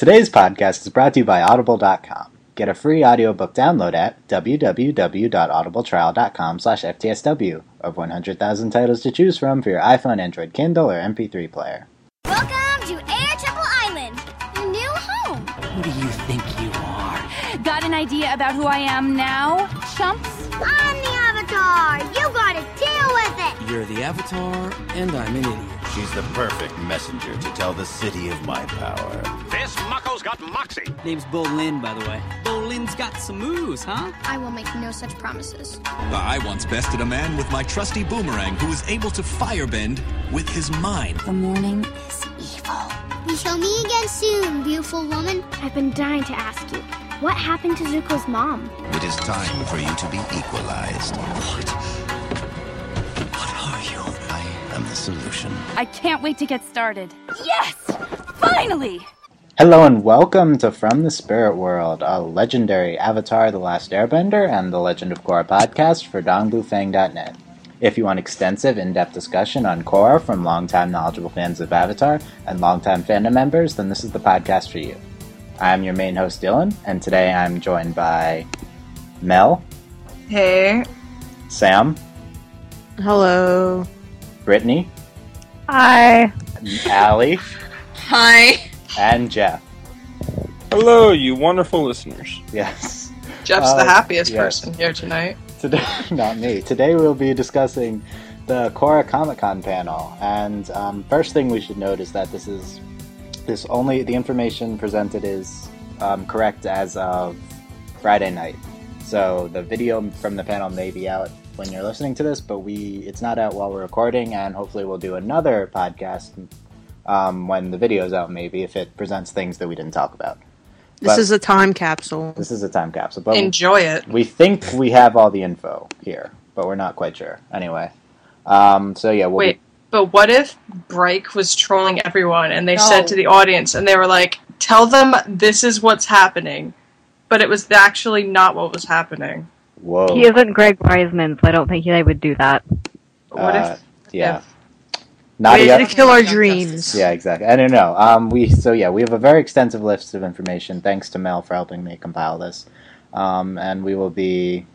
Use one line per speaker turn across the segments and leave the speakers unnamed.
Today's podcast is brought to you by Audible.com. Get a free audiobook download at www.audibletrial.com/FTSW of 100,000 titles to choose from for your iPhone, Android, Kindle, or MP3 player.
Welcome to Air Temple Island, your new home.
Who do you think you are?
Got an idea about who I am now, chumps?
I'm the Avatar. You gotta deal with it.
You're the Avatar, and I'm an idiot.
She's the perfect messenger to tell the city of my power.
This mucko's got moxie.
Name's Bo Lin, by the way. Bo Lin's got some moves, huh?
I will make no such promises.
I once bested a man with my trusty boomerang who was able to firebend with his mind.
The morning is evil.
We shall meet again soon, beautiful woman.
I've been dying to ask you, what happened to Zuko's mom?
It is time for you to be equalized.
What are you?
I am the solution.
I can't wait to get started. Yes! Finally!
Hello and welcome to From the Spirit World, a legendary Avatar The Last Airbender and The Legend of Korra podcast for dongbufang.net. If you want extensive, in-depth discussion on Korra from longtime knowledgeable fans of Avatar and longtime fandom members, then this is the podcast for you. I'm your main host, Dylan, and today I'm joined by Mel.
Hey.
Sam.
Hello.
Brittany.
Hi.
Allie.
Hi.
And Jeff.
Hello, you wonderful listeners.
Yes.
Jeff's the happiest
yes.
person here tonight.
Today, not me. Today we'll be discussing the Korra Comic-Con panel, and first thing we should note is that the information presented is correct as of Friday night. So the video from the panel may be out when you're listening to this, but it's not out while we're recording, and hopefully we'll do another podcast when the video's out, maybe, if it presents things that we didn't talk about.
This is a time capsule.
This is a time capsule. But
enjoy it.
We think we have all the info here, but we're not quite sure. Anyway. Wait,
but what if Bryke was trolling everyone and they said to the audience, and they were like, tell them this is what's happening, but it was actually not what was happening?
Whoa.
He isn't Greg Wiseman, so I don't think they would do that.
What if...
Yeah.
Way to kill our dreams.
Yeah, exactly. I don't know. We have a very extensive list of information. Thanks to Mel for helping me compile this. And we will be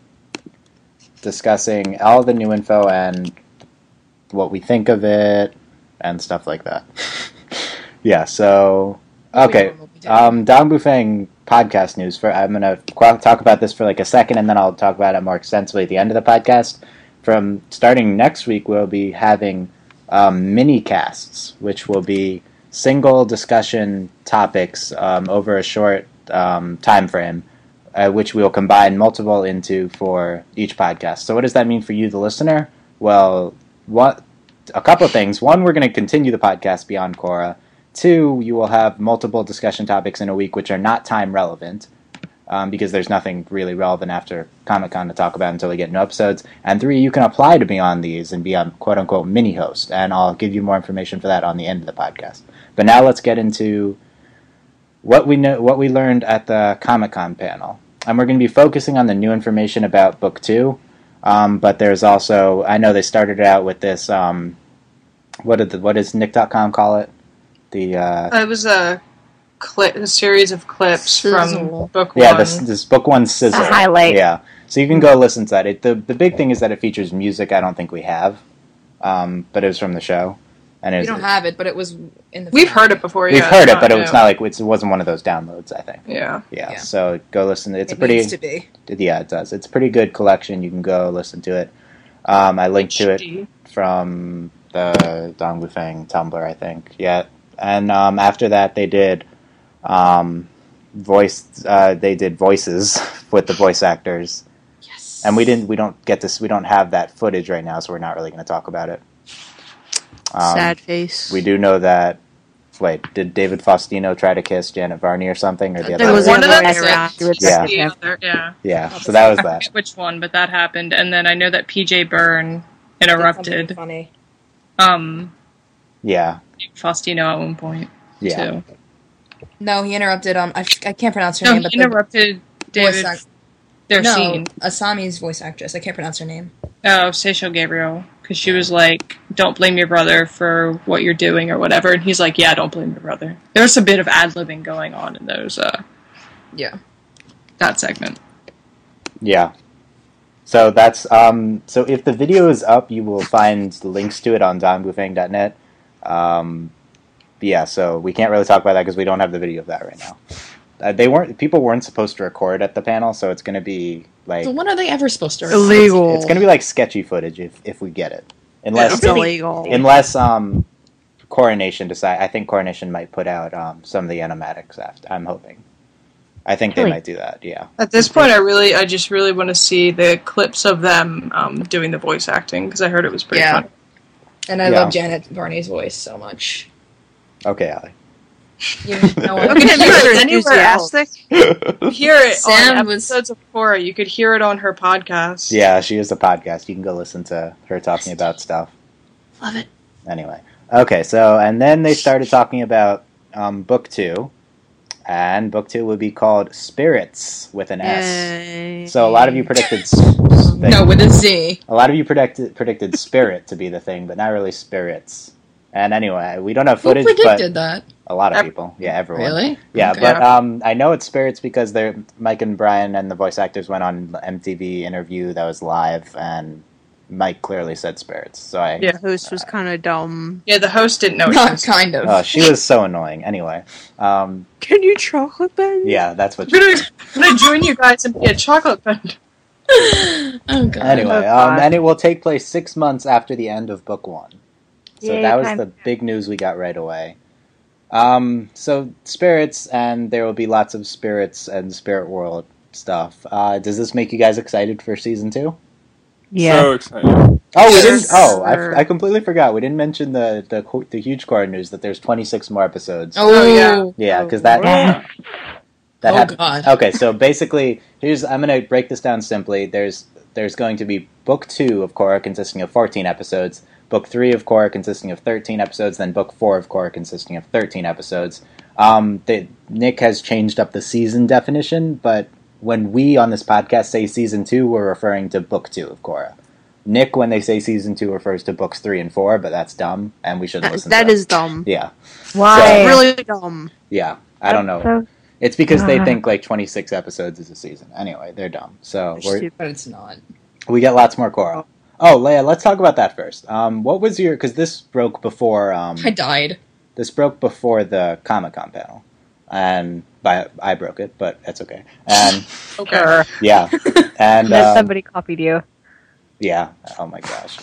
discussing all the new info and what we think of it and stuff like that. Yeah, so... Okay. Dong Bufang podcast news. I'm going to talk about this for like a second, and then I'll talk about it more extensively at the end of the podcast. From starting next week, we'll be having... mini casts, which will be single discussion topics over a short time frame, which we'll combine multiple into for each podcast. So what does that mean for you, the listener? Well, a couple of things. One, we're going to continue the podcast beyond Korra. Two, you will have multiple discussion topics in a week which are not time relevant, because there's nothing really relevant after Comic-Con to talk about until we get new episodes. And three, you can apply to be on these and be a quote-unquote mini-host, and I'll give you more information for that on the end of the podcast. But now let's get into what we learned at the Comic-Con panel. And we're going to be focusing on the new information about Book 2, but there's also, I know they started out with this, what does Nick.com call it?
It was a series of clips from Book 1.
Yeah, this Book 1 sizzle.
A highlight.
Yeah, so you can go listen to that. The big thing is that it features music I don't think we have, but it was from the show. And
we don't have it, but it was in the...
We've heard it before,
We've heard it, but it's not like it wasn't one of those downloads, I think.
Yeah.
So go listen. It's
it
a pretty...
needs to be.
Yeah, it does. It's a pretty good collection. You can go listen to it. I linked to it from the Dong Bufang Tumblr, I think. Yeah. And after that, they did voices with the voice actors.
Yes.
And we don't have that footage right now, so we're not really going to talk about it.
Sad face.
We do know that. Wait, did David Faustino try to kiss Janet Varney or something, or the other?
There was
one of them.
Yeah. So that was that.
I forget which one, but that happened, and then I know that PJ Byrne interrupted.
Funny.
Yeah.
Faustino at one point.
Yeah.
Too.
No, he interrupted. I can't pronounce her name.
He interrupted David. Their scene.
Asami's voice actress. I can't pronounce her name.
Oh, Seychelle Gabriel. Because she was like, don't blame your brother for what you're doing or whatever. And he's like, yeah, don't blame your brother. There's a bit of ad-libbing going on in those, that segment.
Yeah. So that's, so if the video is up, you will find links to it on dongbufang.net. Yeah, so we can't really talk about that because we don't have the video of that right now. People weren't supposed to record at the panel, so it's going to be like...
So when are they ever supposed to record?
Illegal.
It's going to be like sketchy footage if we get it. Unless,
it's illegal.
Unless Coronation decide. I think Coronation might put out some of the animatics after. I'm hoping. I think they might do that. Yeah.
At this point, I just really want to see the clips of them doing the voice acting because I heard it was pretty fun.
And I love Janet Varney's voice so much.
Okay, Allie.
You know what?
Okay, you're enthusiastic. You hear it
Sam
on episodes of Korra. You could hear it on her podcast.
Yeah, she is a podcast. You can go listen to her talking about stuff.
Love it.
Anyway. Okay, so, and then they started talking about Book 2. And Book 2 would be called Spirits with an S. So a lot of you predicted...
No, with a Z.
A lot of you predicted Spirit to be the thing, but not really Spirits. And anyway, we don't have footage,
Who predicted that?
A lot of people. Yeah, everyone.
Really?
Yeah,
okay.
But I know it's Spirits because Mike and Brian and the voice actors went on an MTV interview that was live, and Mike clearly said Spirits. So
the host was kind of dumb.
Yeah, the host didn't know.
Not kind of.
Oh, she was so annoying. Anyway.
Can you chocolate bend?
Yeah, that's what
I'm going to join you guys and be a chocolate bend.
Oh, God.
Anyway, and it will take place 6 months after the end of Book 1. So that was the big news we got right away. So Spirits, and there will be lots of Spirits and Spirit World stuff. Does this make you guys excited for Season 2?
Yeah.
So excited.
Oh, we didn't. Oh, I completely forgot. We didn't mention the huge Korra news that there's 26 more episodes.
Oh, yeah.
Yeah, because that
God.
Okay, so basically, I'm going to break this down simply. There's going to be Book 2 of Korra consisting of 14 episodes, Book 3 of Korra consisting of 13 episodes, then Book 4 of Korra consisting of 13 episodes. Nick has changed up the season definition, but when we on this podcast say Season 2, we're referring to Book 2 of Korra. Nick, when they say Season 2, refers to Books 3 and 4, but that's dumb, and we shouldn't listen to that.
That is dumb.
Yeah.
Why? So, really dumb.
Yeah, I don't know. It's because they think like 26 episodes is a season. Anyway, they're dumb. So
but it's not.
We get lots more Korra. Oh, Leia, let's talk about that first. What was your... Because this broke before...
I died.
This broke before the Comic-Con panel. And I broke it, but that's okay. And
okay.
Yeah. And
somebody copied you.
Yeah. Oh my gosh.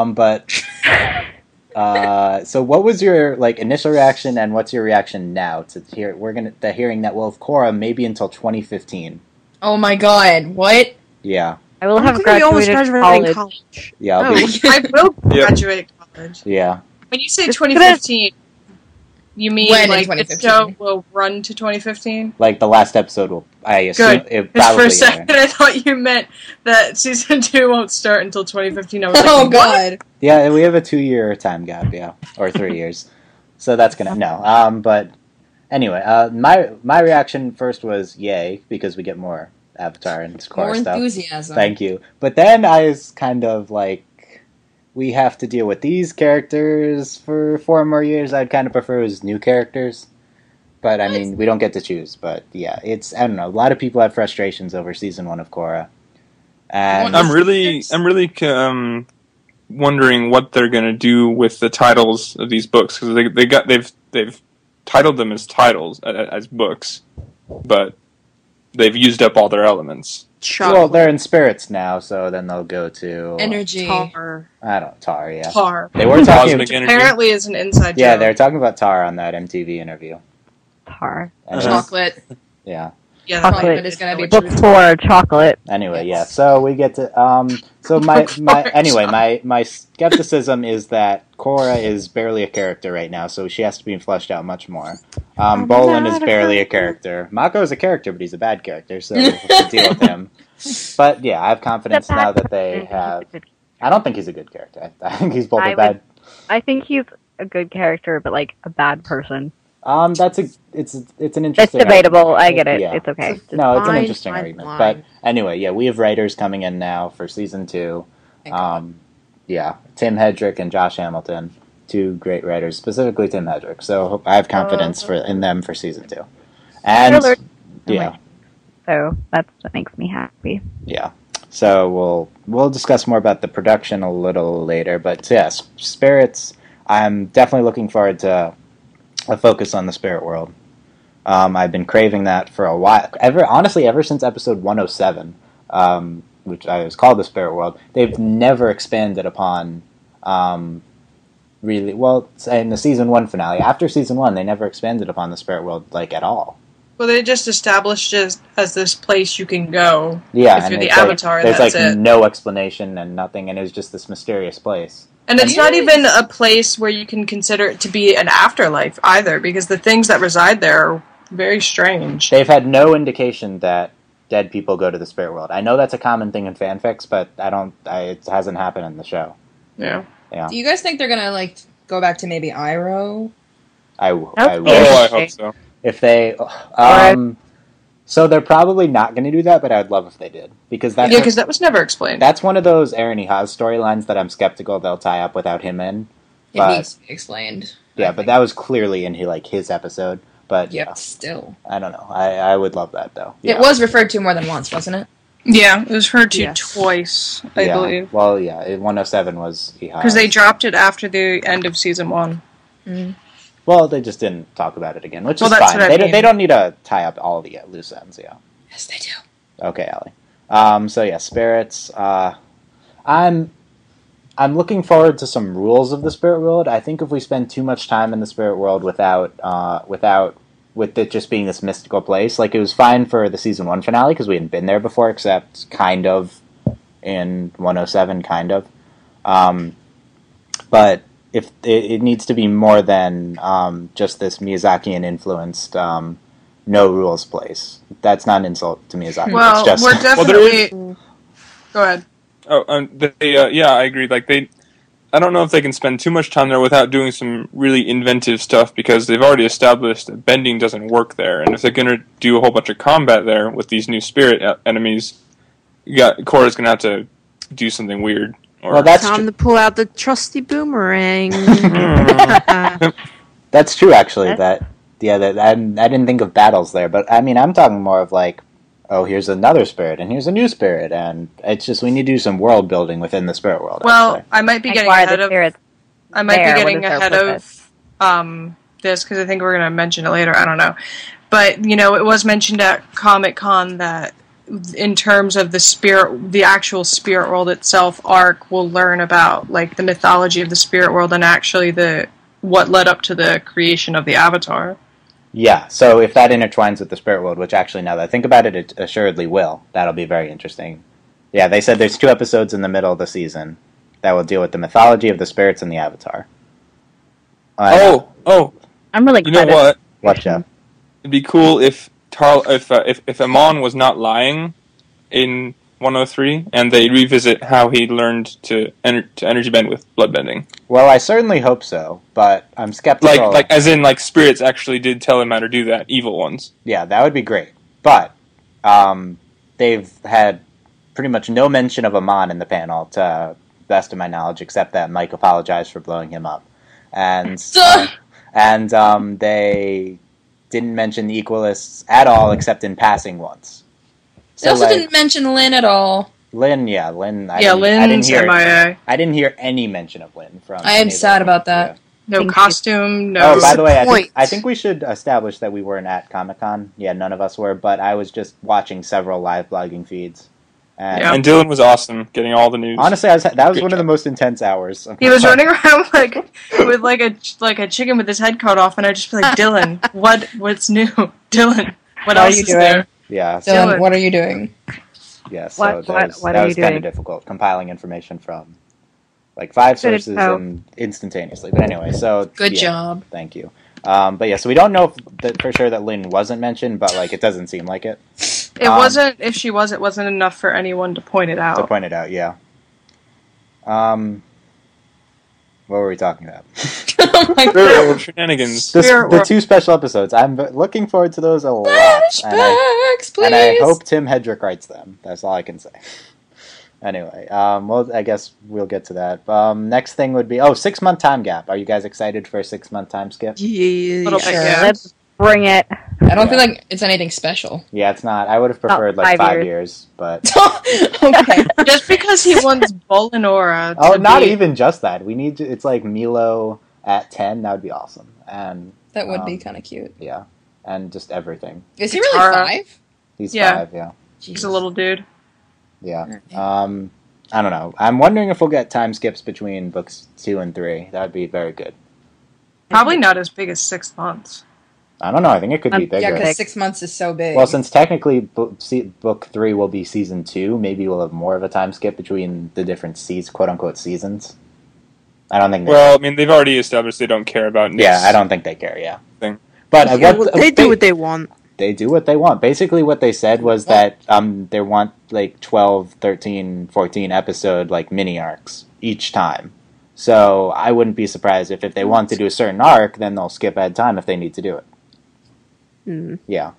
So what was your initial reaction, and what's your reaction now to hearing that we'll have Korra maybe until 2015?
Oh my God! What?
Yeah.
I will have graduated college.
Yeah,
I will graduate college.
Yeah.
When you say 2015, you mean
when
the show will run to 2015?
Like the last episode will. I assume it probably.
For a second, I thought you meant that Season 2 won't start until 2015. I was like,
oh God.
What?
Yeah, we have a 2-year time gap. Yeah, or 3 years. So that's gonna no. But anyway, my reaction first was yay because we get more Avatar and Korra
more
stuff.
Enthusiasm.
Thank you. But then I was kind of like, we have to deal with these characters for 4 more years. I'd kind of prefer it was new characters. But, I mean, we don't get to choose. But, yeah, I don't know. A lot of people have frustrations over Season 1 of Korra. And
I'm really wondering what they're going to do with the titles of these books. Because they've titled them as titles, as books. But they've used up all their elements.
Well, they're in Spirits now, so then they'll go to...
Energy.
Tar.
I don't know, Tar, yeah.
Tar.
They were talking...
Apparently is an inside joke.
Yeah, they were talking about Tar on that MTV interview.
Tar.
Chocolate.
Yeah.
Yeah, chocolate is going to be
Book 4, chocolate.
Anyway, yeah, so we get to... So my skepticism is that Korra is barely a character right now, so she has to be fleshed out much more. Bolin is barely a character. Mako is a character, but he's a bad character, so we'll have to deal with him. But yeah, I have confidence now that they have... I don't think he's a good character. I think he's both a bad...
I think he's a good character, but a bad person.
It's an interesting...
It's debatable.
Argument.
I get it.
Yeah.
It's okay.
No, it's an interesting argument. But anyway, yeah, we have writers coming in now for Season 2. Yeah, Tim Hedrick and Josh Hamilton, two great writers, specifically Tim Hedrick. So I have confidence in them for season 2. And yeah,
so that's what makes me happy.
Yeah. So we'll discuss more about the production a little later, but yes, Spirits. I'm definitely looking forward to a focus on the spirit world. I've been craving that for a while. Ever since episode 107, which was called the Spirit World, they've never expanded upon. Really, well, in the season 1 finale, after season 1, they never expanded upon the spirit world at all.
Well, they just established it as this place you can go.
Yeah,
if you're the Avatar.
There's no explanation and nothing, and it was just this mysterious place.
And it's not even a place where you can consider it to be an afterlife either, because the things that reside there are very strange.
They've had no indication that dead people go to the spirit world. I know that's a common thing in fanfics, but it hasn't happened in the show.
Yeah.
Do you guys think they're gonna go back to maybe Iroh?
I
hope so.
If they, so they're probably not going to do that, but I would love if they did, because
that was never explained.
That's one of those Eren Haas storylines that I'm skeptical they'll tie up without him in.
It needs to be explained.
Yeah, but that was clearly in his episode. But
still,
I don't know. I would love that though. Yeah.
It was referred to more than once, wasn't it?
Yeah, it was referred to twice, I believe.
Well, yeah, 107 was
because they dropped it after the end of season 1.
Mm.
Well, they just didn't talk about it again, which is
that's
fine.
What I mean.
They don't need to tie up all the loose ends. Yeah.
Yes, they do.
Okay, Allie. So yeah, Spirits. I'm looking forward to some rules of the spirit world. I think if we spend too much time in the spirit world with it just being this mystical place, it was fine for the season 1 finale because we hadn't been there before, except kind of in 107, kind of. But if it needs to be more than just this Miyazakian influenced no rules place. That's not an insult to Miyazaki.
Well,
it's just
we're definitely. Go ahead.
Oh, I agree. I don't know if they can spend too much time there without doing some really inventive stuff, because they've already established that bending doesn't work there, and if they're going to do a whole bunch of combat there with these new spirit enemies, Korra's going to have to do something weird.
Well, that's time to pull out the trusty boomerang.
That's true, actually. I didn't think of battles there, but I mean, I'm talking more of here's another spirit, and here's a new spirit, and it's just we need to do some world building within the spirit world.
Well, I might be getting ahead of. I might be getting ahead of this because I think we're going to mention it later. I don't know, but it was mentioned at Comic-Con that in terms of the actual spirit world itself arc, we'll learn about the mythology of the spirit world and actually what led up to the creation of the Avatar.
Yeah, so if that intertwines with the spirit world, which actually now that I think about it, it assuredly will. That'll be very interesting. Yeah, they said there's 2 episodes in the middle of the season that will deal with the mythology of the spirits and the Avatar.
I'm really
excited. You know what?
What, Jeff?
It'd be cool if Amon was not lying in 103, and they revisit how he learned to energy bend with bloodbending.
Well, I certainly hope so, but I'm skeptical.
As in spirits actually did tell him how to do that, evil ones.
Yeah, that would be great. But they've had pretty much no mention of Amon in the panel, to the best of my knowledge, except that Mike apologized for blowing him up. And they didn't mention the Equalists at all, except in passing once.
They also didn't mention Lynn at all.
Lynn.
Lynn's MIA.
I didn't hear any mention of Lynn from.
I am sad about that.
Yeah. No costume. No.
Oh, by the way, I think we should establish that we weren't at Comic-Con. Yeah, none of us were, but I was just watching several live blogging feeds.
And Dylan was awesome, getting all the news.
Honestly, that was one of the most intense hours.
He was running around with a chicken with his head cut off, and I'd just be like, Dylan, what's new? Dylan, what else is there?
Yeah.
Dylan, what are you doing?
Yeah, so that was kind of difficult, compiling information from 5 sources and instantaneously. But anyway, so...
Good job.
Thank you. But yeah, so we don't know for sure that Lynn wasn't mentioned, but it doesn't seem like it.
It wasn't, if she was, it wasn't enough for anyone to point it out.
Yeah. What were we talking about?
Oh my God.
Shenanigans.
The 2 special episodes. I'm looking forward to those a lot.
Flashbacks, please.
And I hope Tim Hedrick writes them. That's all I can say. Anyway, well, I guess we'll get to that. Next thing would be 6-month time gap. Are you guys excited for a 6-month time skip?
Yeah,
Little bit, yeah.
Let's bring it.
I don't feel like it's anything special.
Yeah, it's not. I would have preferred like 5 years, but
Okay.
Just because he wants Bolinora to
not
be...
even just that. We need it's like Milo at 10. That would be awesome, and
That would be kind of cute.
yeah, and just everything.
Is he really
Katara.
5?
He's
Yeah.
5. Yeah,
He's a little dude.
yeah. I don't know. I'm wondering if we'll get time skips between books 2 and 3. That would be very good.
Probably not as big as 6 months.
I don't know. I think it could be bigger.
Yeah, because 6 months is so big.
Well, since technically book 3 will be season 2, maybe we'll have more of a time skip between the different quote-unquote seasons. I don't think
Well, I mean, they've already established they don't care about Nick's
Yeah, I don't think they care, yeah.
thing.
But
they do what they want.
They do what they want. Basically what they said was that they want like 12, 13, 14 episode like mini arcs each time. So I wouldn't be surprised if they want to do a certain arc, then they'll skip ahead time if they need to do it. Yeah.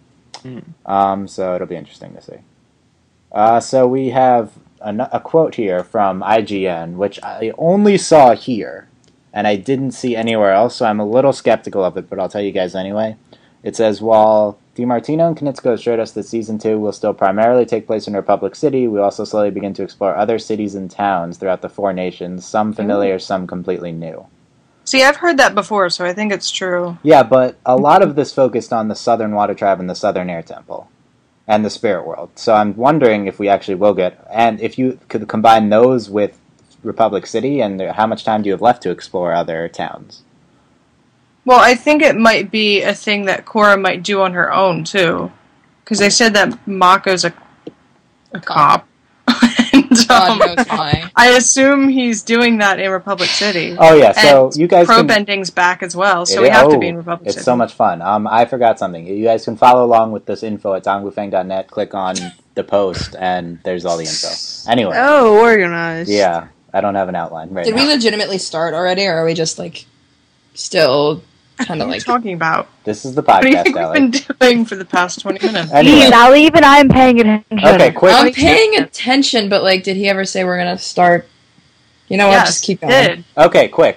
So it'll be interesting to see. So we have a quote here from IGN, which I only saw here, and I didn't see anywhere else, so I'm a little skeptical of it, but I'll tell you guys anyway. It says, while DiMartino and Konietzko assured us that Season 2 will still primarily take place in Republic City, we also slowly begin to explore other cities and towns throughout the 4 nations, some familiar, some completely new.
See, I've heard that before, so I think it's true.
Yeah, but a lot of this focused on the Southern Water Tribe and the Southern Air Temple and the Spirit World. So I'm wondering if we actually will get... And if you could combine those with Republic City, and how much time do you have left to explore other towns?
Well, I think it might be a thing that Korra might do on her own, too. Because they said that Mako's a cop. And,
God knows why.
I assume he's doing that in Republic City.
Oh, yeah, so
and
you guys
Pro-Bending's back as well, so we have to be in Republic City.
It's so much fun. I forgot something. You guys can follow along with this info at dongbufeng.net, click on the post, and there's all the info. Anyway.
Oh, organized.
Yeah, I don't have an outline right
Did
now.
we legitimately start already, or are we just, like, still kind of like...
What are you talking about?
This is the
What do you
podcast,
think
Ellie.
we've been doing for the past 20 minutes?
Anyway.
Ali, even I'm paying attention.
Okay, quick.
I'm paying attention, but, like, did he ever say we're gonna start... You know what,
Yes,
just keep
he
going.
did.
Okay, quick.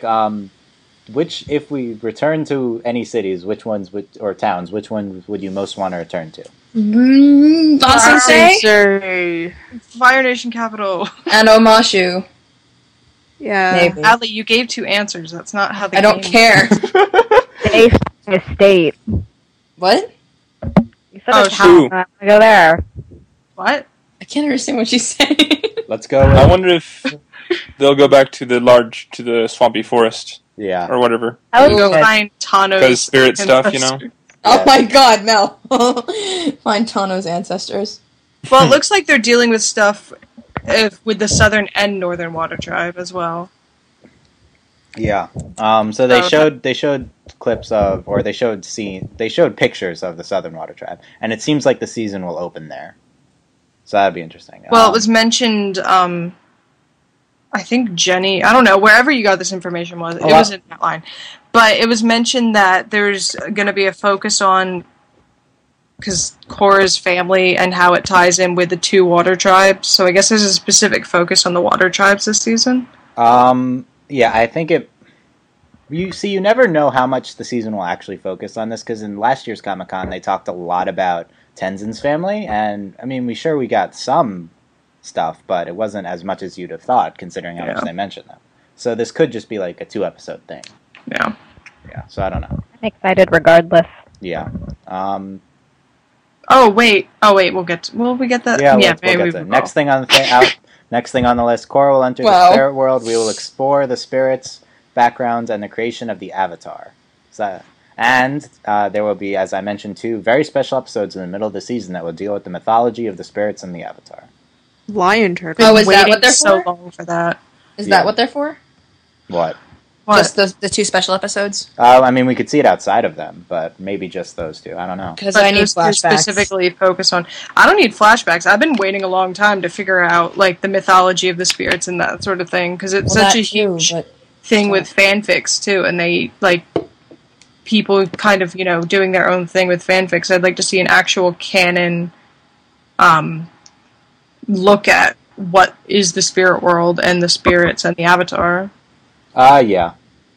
If we return to any cities, which ones or towns, which ones would you most want to return to?
Basensei?
Fire Nation capital.
And Omashu.
Yeah.
Maybe.
Ali, you gave 2 answers. That's not how the
I don't
game
care.
The state.
What?
You said
Oh,
a town. I want to go there.
What?
I can't understand what she's saying.
Let's go.
I wonder if they'll go back to the swampy forest.
Yeah.
Or whatever.
I would
go find Tano's
Because spirit stuff, you know?
Oh my god, Mel. Find Tano's ancestors.
Well, it looks like they're dealing with stuff with the Southern and Northern Water Tribe as well.
Yeah. So they showed clips of, or they showed pictures of the Southern Water Tribe, and it seems like the season will open there. So that'd be interesting.
Well, it was mentioned. I think Jenny. I don't know wherever you got this information was. It was in that line, but it was mentioned that there's going to be a focus on because Korra's family and how it ties in with the 2 water tribes. So I guess there's a specific focus on the water tribes this season.
Yeah, I think it... You never know how much the season will actually focus on this, because in last year's Comic-Con, they talked a lot about Tenzin's family, and, I mean, we got some stuff, but it wasn't as much as you'd have thought, considering how much they mentioned them. So this could just be, like, a 2-episode thing.
Yeah.
Yeah, so I don't know.
I'm excited regardless.
Yeah.
Oh wait, we'll get that.
Yeah,
maybe
we'll get
we
to
will.
Next thing on the list, Korra will enter the spirit world. We will explore the spirits, backgrounds, and the creation of the Avatar. And there will be, as I mentioned, 2 very special episodes in the middle of the season that will deal with the mythology of the spirits and the Avatar.
Lion Turtle.
Oh, is that what they're
so
for?
long for that?
Is that what they're for?
What?
Just the 2 special episodes?
I mean, we could see it outside of them, but maybe just those 2. I don't know.
Because I need flashbacks.
Specifically focus on. I don't need flashbacks. I've been waiting a long time to figure out like the mythology of the spirits and that sort of thing because it's such a huge thing with fanfics too, and they like people kind of doing their own thing with fanfics. I'd like to see an actual canon look at what is the spirit world and the spirits and the Avatar.
Yeah.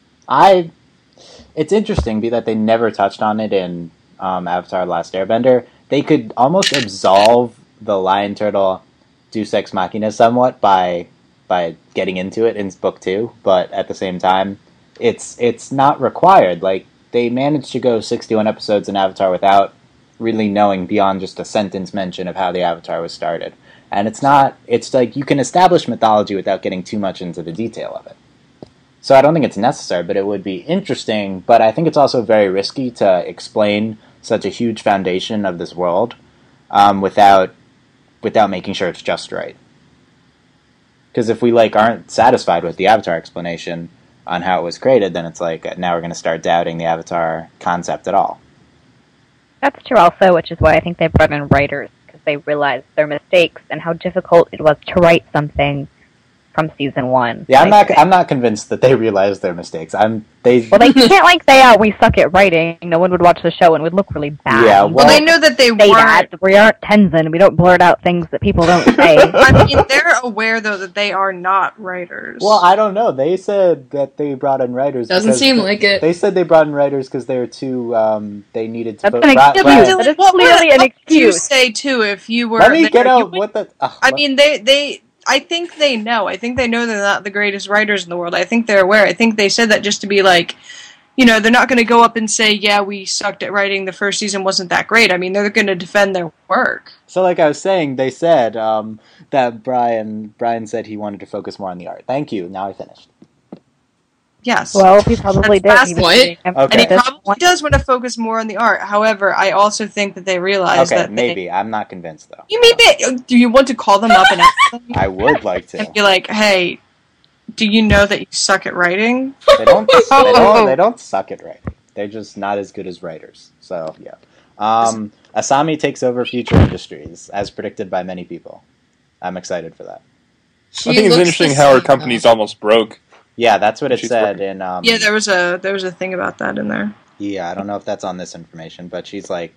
It's interesting that they never touched on it in Avatar: Last Airbender. They could almost absolve the Lion Turtle Deus Ex Machina somewhat by getting into it in Book 2, but at the same time, it's not required. Like, they managed to go 61 episodes in Avatar without really knowing beyond just a sentence mention of how the Avatar was started. And it's like you can establish mythology without getting too much into the detail of it. So I don't think it's necessary, but it would be interesting, but I think it's also very risky to explain such a huge foundation of this world without making sure it's just right. Because if we aren't satisfied with the Avatar explanation on how it was created, then it's like now we're going to start doubting the Avatar concept at all.
That's true also, which is why I think they brought in writers, because they realized their mistakes and how difficult it was to write something from season 1.
Yeah, I'm not convinced that they realized their mistakes. They
can't say, we suck at writing. No one would watch the show and it would look really bad.
Yeah,
well they know that they weren't.
We aren't Tenzin. We don't blurt out things that people don't say.
I mean, they're aware though that they are not writers.
Well, I don't know. They said that they brought in writers.
Doesn't seem like it.
They said they brought in writers because they were too. They needed to.
That's an excuse. That is clearly an excuse.
You say too if you were.
Let me get out. What the?
I mean, they. I think they know. I think they know they're not the greatest writers in the world. I think they're aware. I think they said that just to be like, they're not going to go up and say, yeah, we sucked at writing. The first season wasn't that great. I mean, they're going to defend their work.
So like I was saying, they said that Brian said he wanted to focus more on the art. Thank you. Now I finished.
Yes.
Well, he probably did.
Okay.
And he probably does want to focus more on the art. However, I also think that they realize that
maybe. I'm not convinced, though.
You mean do you want to call them up and ask them?
I would like to.
And be like, hey, do you know that you suck at writing?
They don't suck at writing. They're just not as good as writers. So, yeah. Asami takes over Future Industries, as predicted by many people. I'm excited for that.
I think it's interesting how her company's almost broke.
Yeah, that's what it said in...
yeah, there was a thing about that in there.
Yeah, I don't know if that's on this information, but she's like...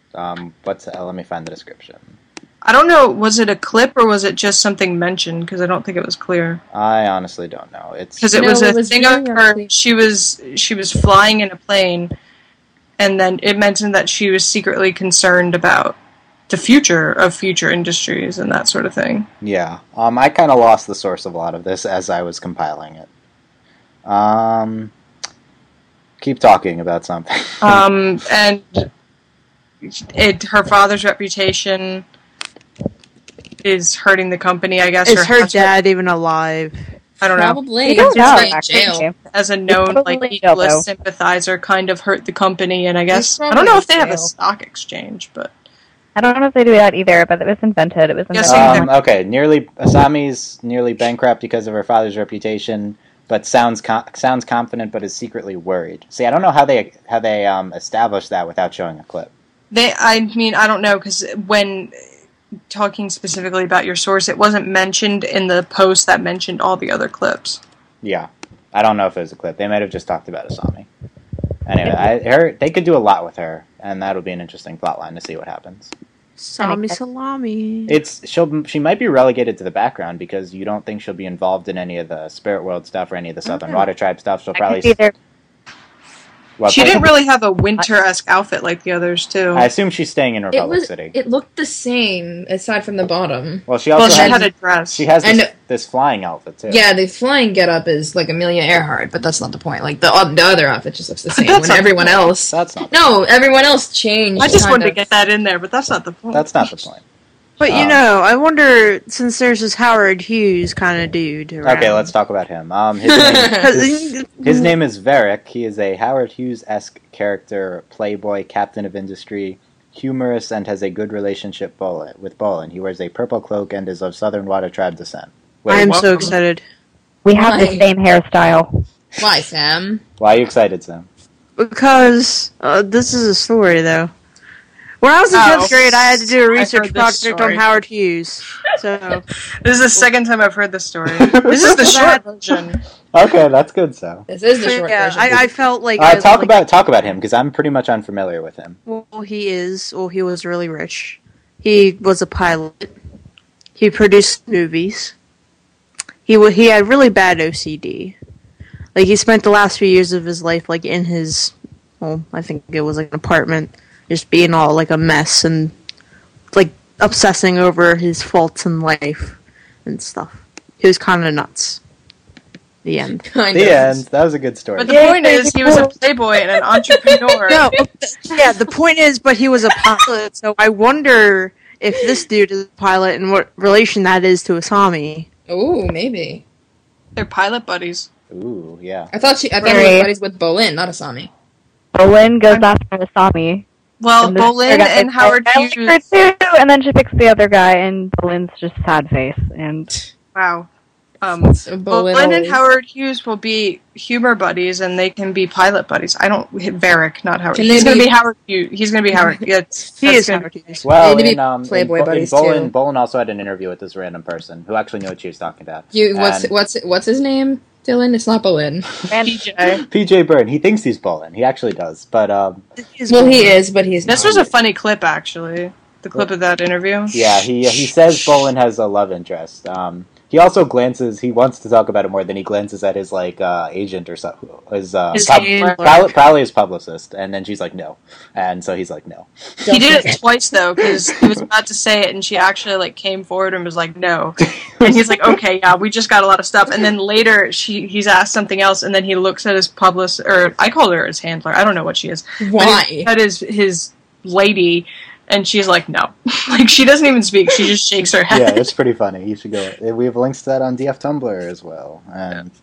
let me find the description.
I don't know, was it a clip or was it just something mentioned? Because I don't think it was clear.
I honestly don't know.
Because it was a thing of her... She was flying in a plane, and then it mentioned that she was secretly concerned about the future of Future Industries and that sort of thing.
Yeah. I kind of lost the source of a lot of this as I was compiling it. Keep talking about something.
And her father's reputation is hurting the company, I guess.
Is her dad even alive?
I don't know.
Probably.
Jail.
As a known equalist sympathizer, kind of hurt the company, and I guess I don't know if they have a stock exchange, but
I don't know if they do that either. But it was invented.
Okay, Asami's nearly bankrupt because of her father's reputation, but sounds confident, but is secretly worried. See, I don't know how they established that without showing a clip.
I don't know, because when talking specifically about your source, it wasn't mentioned in the post that mentioned all the other clips.
Yeah, I don't know if it was a clip. They might have just talked about Asami. Anyway, they could do a lot with her, and that'll be an interesting plotline to see what happens.
Salami.
She might be relegated to the background because you don't think she'll be involved in any of the Spirit World stuff or any of the Southern Water Tribe stuff. She'll probably.
She didn't really have a winter-esque outfit like the others, too.
I assume she's staying in Republic City.
It looked the same, aside from the bottom.
Well, she had
a dress.
She has this flying outfit, too.
Yeah, the flying getup is like Amelia Earhart, but that's not the point. Like, the other outfit just looks the same. When everyone else...
That's not
everyone else changed.
I just wanted to get that in there, but that's not the point.
That's not the point.
But, I wonder, since there's this Howard Hughes kind of dude around.
Okay, let's talk about him. His name is Varric. He is a Howard Hughes-esque character, playboy, captain of industry, humorous, and has a good relationship with Bolin. He wears a purple cloak and is of Southern Water Tribe descent.
I'm so excited.
We have the same hairstyle.
Why, Sam?
Why are you excited, Sam?
Because this is a story, though. When I was in 10th grade, I had to do a research project on Howard Hughes. So
this is the second time I've heard this story. This is the short version.
Okay, that's good, Sam.
This is the short version.
I felt like...
talk about him, because I'm pretty much unfamiliar with him.
Well, he was really rich. He was a pilot. He produced movies. He had really bad OCD. Like, he spent the last few years of his life, like, in his, well, I think it was, like, an apartment, just being all, like, a mess and, like, obsessing over his faults in life and stuff. He was kind of nuts. The end.
The end. That was a good story.
But the point is, he was a playboy and an entrepreneur.
The point is, but he was a pilot, so I wonder if this dude is a pilot and what relation that is to Asami.
Ooh, maybe.
They're pilot buddies.
Ooh, yeah.
I thought he was buddies with Bolin, not Asami.
Bolin goes after Asami.
Well, Bolin and Howard Hughes.
And then she picks the other guy, and Bolin's just sad face. And
wow. Bolin and Howard Hughes will be humor buddies, and they can be pilot buddies. I don't hit Varric, not Howard. He's going to be Howard Hughes. He's going to be Howard. He is Howard Hughes.
Well, Playboy buddies too. Bolin also had an interview with this random person who actually knew what she was talking about.
What's his name? Dylan? It's not Bolin.
PJ Byrne. He thinks he's Bolin. He actually does, but
he is, but he's not.
This was a funny clip, actually. The clip of that interview.
Yeah, he says Bolin has a love interest. He also glances. He wants to talk about it more than he glances at his agent or something. Probably his publicist, and then she's like no, and so he's like no.
He did it twice though, because he was about to say it, and she actually came forward and was like no, and he's like okay, yeah, we just got a lot of stuff, and then later he's asked something else, and then he looks at his publicist, or I call her his handler. I don't know what she is.
Why?
That is his lady. And she's like, no. Like, she doesn't even speak. She just shakes her head.
Yeah, it's pretty funny. You should go. We have links to that on DF Tumblr as well. And,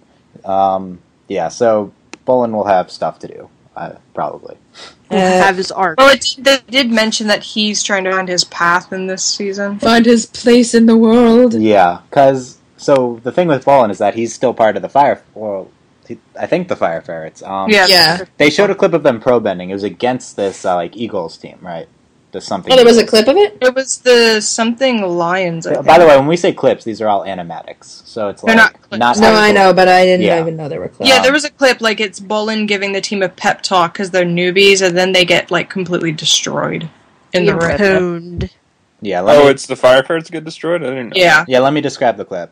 so Bolin will have stuff to do, probably.
Have his arc.
Well, they did mention that he's trying to find his path in this season.
Find his place in the world.
Yeah, because, so the thing with Bolin is that he's still part of the Fire... Well, I think the Fire Ferrets.
Yeah.
They showed a clip of them pro-bending. It was against this, Eagles team, right? Something.
Oh, there was a clip of it?
It was the something Lions, I think.
By the way, when we say clips, these are all animatics. So it's like...
They're not clips.
No, I know, but I didn't even know there were clips.
Yeah, there was a clip, like, it's Bolin giving the team a pep talk because they're newbies, and then they get, like, completely destroyed in the red.
Yeah,
it's the Fire Ferrets get destroyed? I didn't know.
Yeah.
Yeah, let me describe the clip.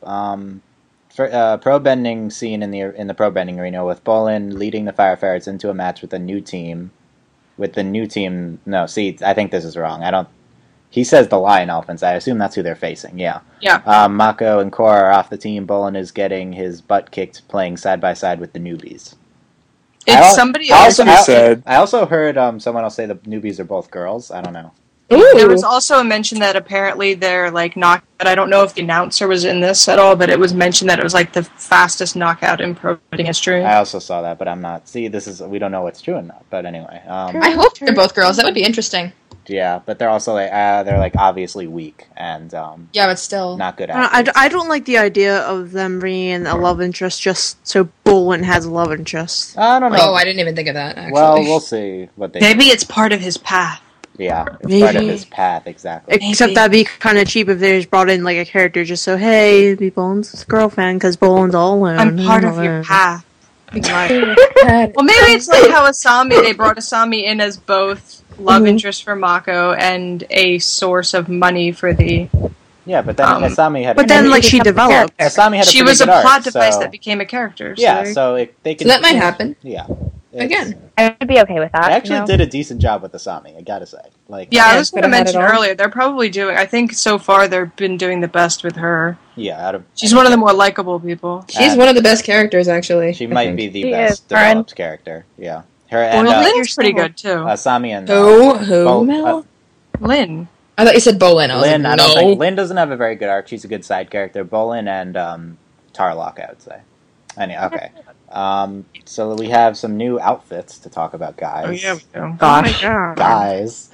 Pro-bending scene in the pro-bending arena with Bolin leading the Fire Ferrets into a match with a new team. With the new team, no, see, I think this is wrong. He says the Lion Elephants. I assume that's who they're facing, yeah.
Yeah.
Mako and Korra are off the team. Bolin is getting his butt kicked playing side-by-side with the newbies.
Somebody else
said. I also heard someone else say the newbies are both girls. I don't know.
Ooh. There was also a mention that apparently they're, like, knockout. I don't know if the announcer was in this at all, but it was mentioned that it was, like, the fastest knockout in pro wrestling history.
I also saw that, but I'm not... See, we don't know what's true or not, but anyway.
I hope they're both girls. That would be interesting.
Yeah, but they're also, they're, obviously weak, and,
yeah, but still...
Not good at
I don't like the idea of them bringing in a love interest just so Bolin has a love interest.
I don't know.
Oh, I didn't even think of that, actually.
Well, we'll see what they
Maybe it's part of his path.
Yeah, it's part of his path, exactly.
Except that'd be kind of cheap if they just brought in, like, a character just so, hey, be Bolin's girlfriend, because Bolin's all alone.
I'm part of your path. Well, maybe it's like how they brought Asami in as both love interest for Mako and a source of money for the...
Yeah, but then Asami had...
But then, she developed.
Asami had
she was a plot device that became a character.
Yeah, so they can...
So that might happen.
Yeah.
Again.
I would be okay with that.
I actually did a decent job with Asami, I gotta say.
I was going to mention earlier, they're probably doing... I think so far they've been doing the best with her.
Yeah,
she's one of the more likable people.
She's one of the best characters, actually.
She might be the best developed character. Yeah. Her and
Lynn's pretty good, too.
Asami and...
Mel?
Lynn.
I thought you said Bolin.
Lynn, I don't think... Lynn doesn't have a very good arc. She's a good side character. Bolin and Tarlok, I would say. Anyway, okay. So we have some new outfits to talk about, guys.
Oh, yeah, we do.
Gosh.
Guys.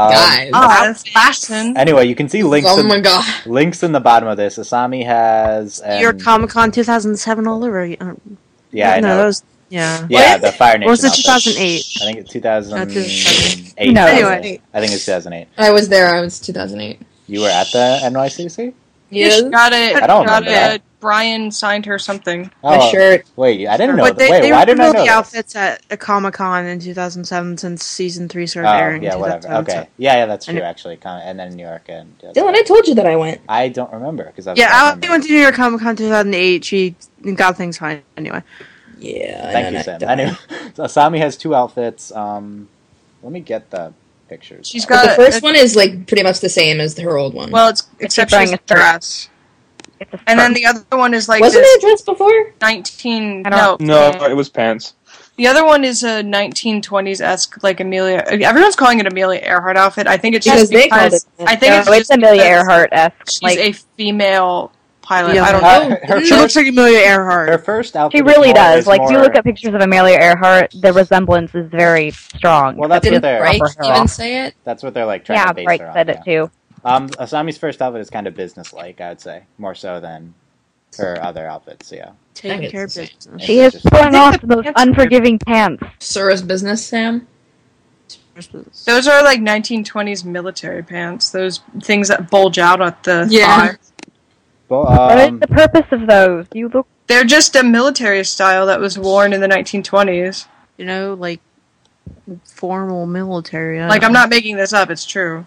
Fashion.
Anyway, you can see links links in the bottom of this. Asami has...
Your Comic-Con 2007 all over.
Yeah, I know.
That was... Yeah.
Yeah, the Fire Nation.
Or was it 2008?
I think it's 2008.
No, anyway.
I think it's 2008.
I was there. I was 2008.
You were at the NYCC?
Yes.
She got it.
I don't remember that.
Brian signed her something.
My shirt.
Wait, I didn't know.
But
Wait,
they
why didn't I
revealed
know
the
this?
outfits at a Comic-Con in 2007 since season 3 started airing.
Yeah,
in
whatever.
2007.
Okay. Yeah, that's true, actually. And then New York and...
Dylan, I told you that I went.
I don't remember, because I was...
Yeah, I went to New York Comic-Con 2008. She got things fine anyway.
Yeah,
Thank you, Sam. I knew. So Asami has 2 outfits. Let me get the pictures.
She's got
the first one is like pretty much the same as her old one.
Well, it's except she's a dress. And then the other one is like
wasn't it a dress before?
19.
No, it was pants.
The other one is a 1920s-esque, like Amelia. Everyone's calling it Amelia Earhart outfit. I think it's just because I think
it's Amelia Earhart-esque.
She's a female pilot.
Yeah.
I don't know.
She looks like Amelia Earhart.
Her first outfit.
She really does. Like, if you look at pictures of Amelia Earhart, the resemblance is very strong.
Well, that's what they're.
Bright even say it?
That's what they're like trying to base
Bright
her on.
said it too.
Asami's first outfit is kind of business-like, I would say, more so than her other outfits. Yeah.
Taking care of business.
She is putting off the most unforgiving pants.
Sura's business, Sam.
Those are like 1920s military pants. Those things that bulge out at the thigh.
What is the purpose of those?
They're just a military style that was worn in the 1920s.
You know, like formal military.
Like, I'm not making this up. It's true.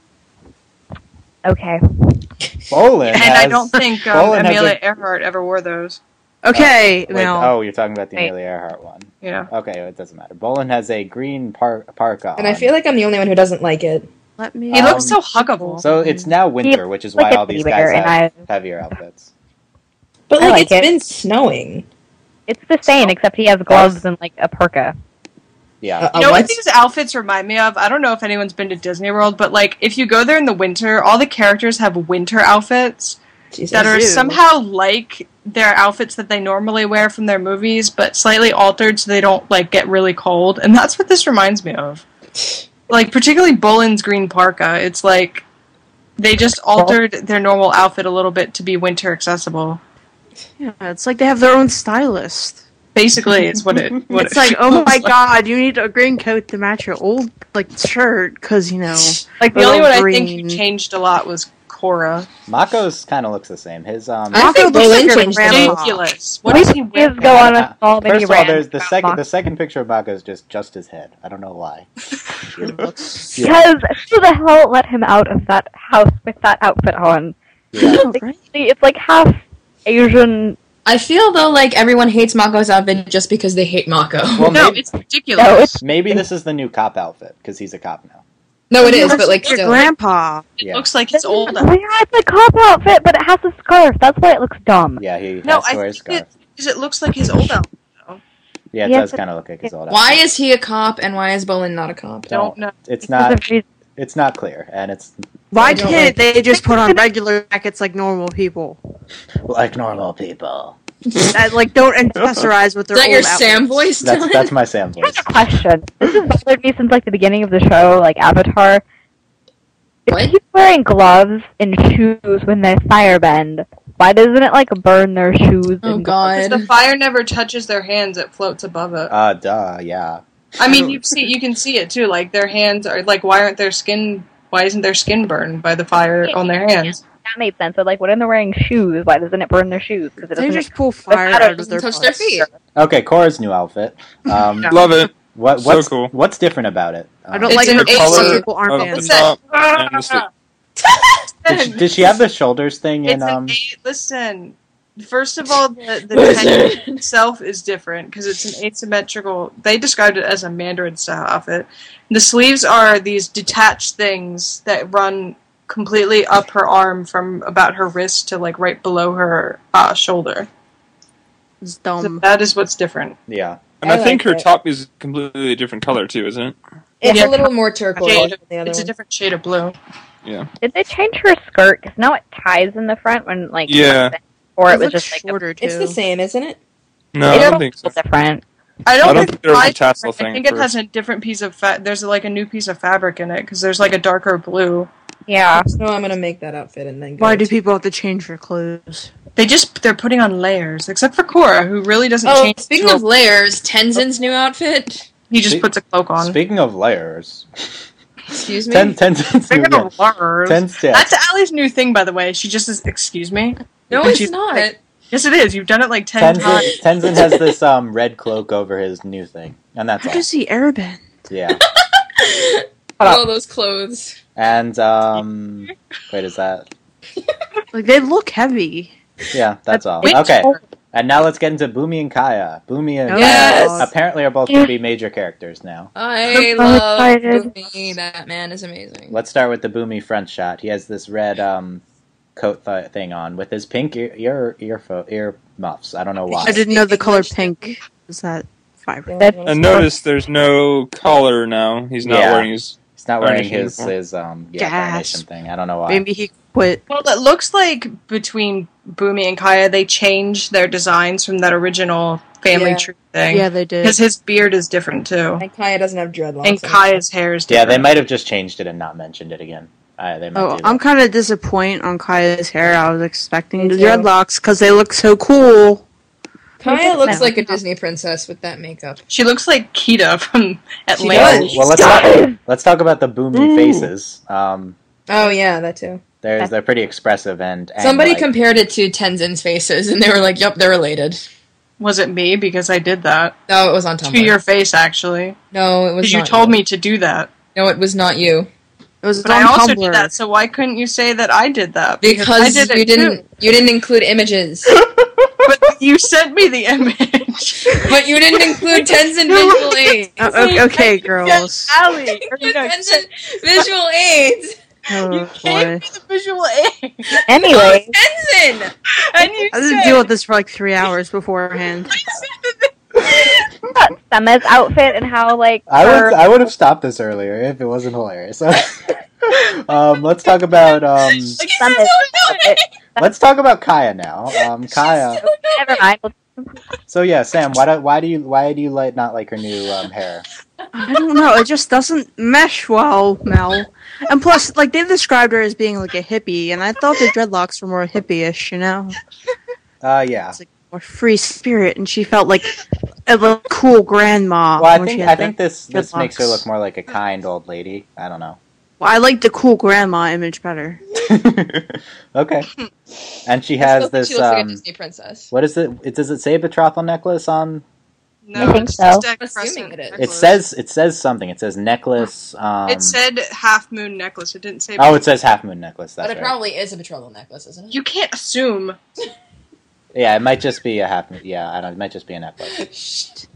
Okay.
Bolin
I don't think Amelia Earhart ever wore those.
Okay.
You're talking about the Amelia Earhart one.
Yeah.
Okay, it doesn't matter. Bolin has a green parka
And I feel like I'm the only one who doesn't like it.
Let me.
He looks so huggable.
So it's now winter, which is why all these guys have heavier outfits.
But like, it's been snowing.
It's the same, except he has gloves and like a parka.
Yeah.
You know what these outfits remind me of? I don't know if anyone's been to Disney World, but like if you go there in the winter, all the characters have winter outfits that are somehow like their outfits that they normally wear from their movies, but slightly altered so they don't like get really cold. And that's what this reminds me of. Like particularly Bolin's green parka. It's like they just altered their normal outfit a little bit to be winter accessible.
Yeah, it's like they have their own stylist.
Basically, it's what
it's like, oh my god, you need a green coat to match your old shirt, because
like the only one I think who changed a lot was Korra.
Mako's kind of looks the same. His
I think Bolin changed
ridiculous. What does he wear?
Go on a small
First of all, there's the second picture of Mako is just his head. I don't know why.
Because who the hell let him out of that house with that outfit on?
Yeah.
It's like half Asian.
I feel though like everyone hates Mako's outfit just because they hate Mako.
Well,
no, it's ridiculous.
Maybe this is the new cop outfit because he's a cop now.
No, it is, but like still.
Grandpa.
It looks like his old.
Yeah, it's a cop outfit, but it has a scarf. That's why it looks dumb.
Yeah, he has to wear a scarf.
Because it looks like his old outfit.
Yeah, it does kind of look like his old outfit.
Why is he a cop and why is Bolin not a cop?
Don't know.
It's not. It's not clear, and it's.
Why can't they just put on regular jackets like normal people?
Like normal people.
That don't accessorize with their.
Is that
old
your
outfits.
Sam voice?
That's my Sam voice.
Here's a question. This has bothered me since like the beginning of the show, like Avatar.
What?
If he's wearing gloves and shoes when they firebend, why doesn't it like burn their shoes?
Oh God!
Because the fire never touches their hands; it floats above it.
Duh, yeah.
I mean, you can see it too. Like their hands are like, why isn't their skin burned by the fire on their hands?
That made sense. So like, when they're wearing shoes, why doesn't it burn their shoes? Because it
They
doesn't
just pull fire out of their
touch their feet.
Okay, Korra's new outfit.
Love it.
What's
so cool.
What's different about it?
I don't like
the color
people aren't
of the
fans.
top and the sleeve.
Did she have the shoulders thing in?
Listen. First of all, the tension itself is different because it's an asymmetrical. They described it as a Mandarin style outfit. The sleeves are these detached things that run completely up her arm from about her wrist to like right below her shoulder.
It's dumb.
So that is what's different.
Yeah,
and I think her top is completely a different color too, isn't it?
It's a little more turquoise than the other
It's a different shade of blue.
Yeah.
Did they change her skirt? Because now it ties in the front when like or it was just like
shorter too.
It's the same, isn't it?
No, I don't think so.
Different.
I don't think
there was a tassel thing.
I think it has a different piece of there's like a new piece of fabric in it because there's like a darker blue.
Yeah.
So I'm gonna make that outfit and then go.
Why do people have to change their clothes?
They're putting on layers, except for Korra, who really doesn't change.
Speaking of layers, Tenzin's new outfit.
He just puts a cloak on.
Speaking of layers,
Excuse me?
Tenzin's
They're
new,
gonna learn.
yeah.
That's Allie's new thing, by the way. She just says, "Excuse me."
No,
And
it's
she's
not.
like, yes, it is. You've done it like 10 times.
Tenzin has this red cloak over his new thing, and that's
How
all.
does he airbend?
Yeah.
All those clothes.
And wait, is that?
Like they look heavy.
Yeah, that's all.
Wait.
Okay. And now let's get into Boomy and Kaya. Boomy and
Yes!
Kaya apparently are both going to be major characters now.
I
so
love
excited.
Boomy. That man is amazing.
Let's start with the Boomy front shot. He has this red coat thing on with his pink ear muffs. I don't know why.
I didn't know the color pink was that vibrant.
And notice there's no collar now. He's not wearing his.
He's not wearing
Carnation.
his carnation thing. I don't know why.
Maybe he quit.
Well, it looks like between Boomy and Kaya, they changed their designs from that original family tree thing.
Yeah, they did.
Because his beard is different too.
And Kaya doesn't have dreadlocks.
And Kaya's hair is
Yeah,
different.
they might have just changed it and not mentioned it again. They might do that.
I'm kind of disappointed on Kaya's hair. I was expecting the
too.
dreadlocks because they look so cool.
Kaya looks like a Disney princess with that makeup.
She looks like Kita from Atlantis.
Well, let's talk about the Boomy faces.
Oh yeah, that too.
They're pretty expressive and
Somebody
like,
compared it to Tenzin's faces, and they were like, "Yep, they're related."
Was it me? Because I did that.
No, it was on Tumblr.
To your face, actually.
No, it was.
Because you
not
told me to do that.
No, it was not you.
It was
But
on
I also
Tumblr.
did that, so why couldn't you say that I did that?
Because
I did it
you didn't.
too.
You didn't include images.
But you sent me the image.
But you didn't include Tenzin visual aids.
Okay, girls.
Allie,
Tenzin visual aids.
Oh,
you gave me the visual aid.
Anyway,
Tenzin.
And you
I didn't deal with this for like 3 hours beforehand.
Summer's outfit and how
I would have stopped this earlier if it wasn't hilarious. Let's talk about
Summer's outfit.
let's talk about Kaya now. Kaya.
Never mind.
So yeah, Sam, why do you not like her new hair?
I don't know. It just doesn't mesh well, Mel. And plus, like they described her as being like a hippie, and I thought the dreadlocks were more hippie-ish, you know.
Yeah.
It's like more free spirit, and she felt like a cool grandma.
Well,
when she
I
had
think
the
this makes her
dreadlocks.
look more like a kind old lady. I don't know.
Well, I like the cool grandma image better.
Okay. And she
I
has
still think
this.
she looks like a Disney princess.
What is it? Does it say betrothal necklace on?
No,
I think
it's
so.
just a
I'm assuming
crescent
it is.
necklace.
It says something. It says necklace.
It said half moon necklace. It didn't say.
Oh, it says half moon necklace. That's
But it
right.
probably is a betrothal necklace, isn't it?
You can't assume.
Yeah, it might just be a half moon. Yeah, I don't. It might just be a necklace.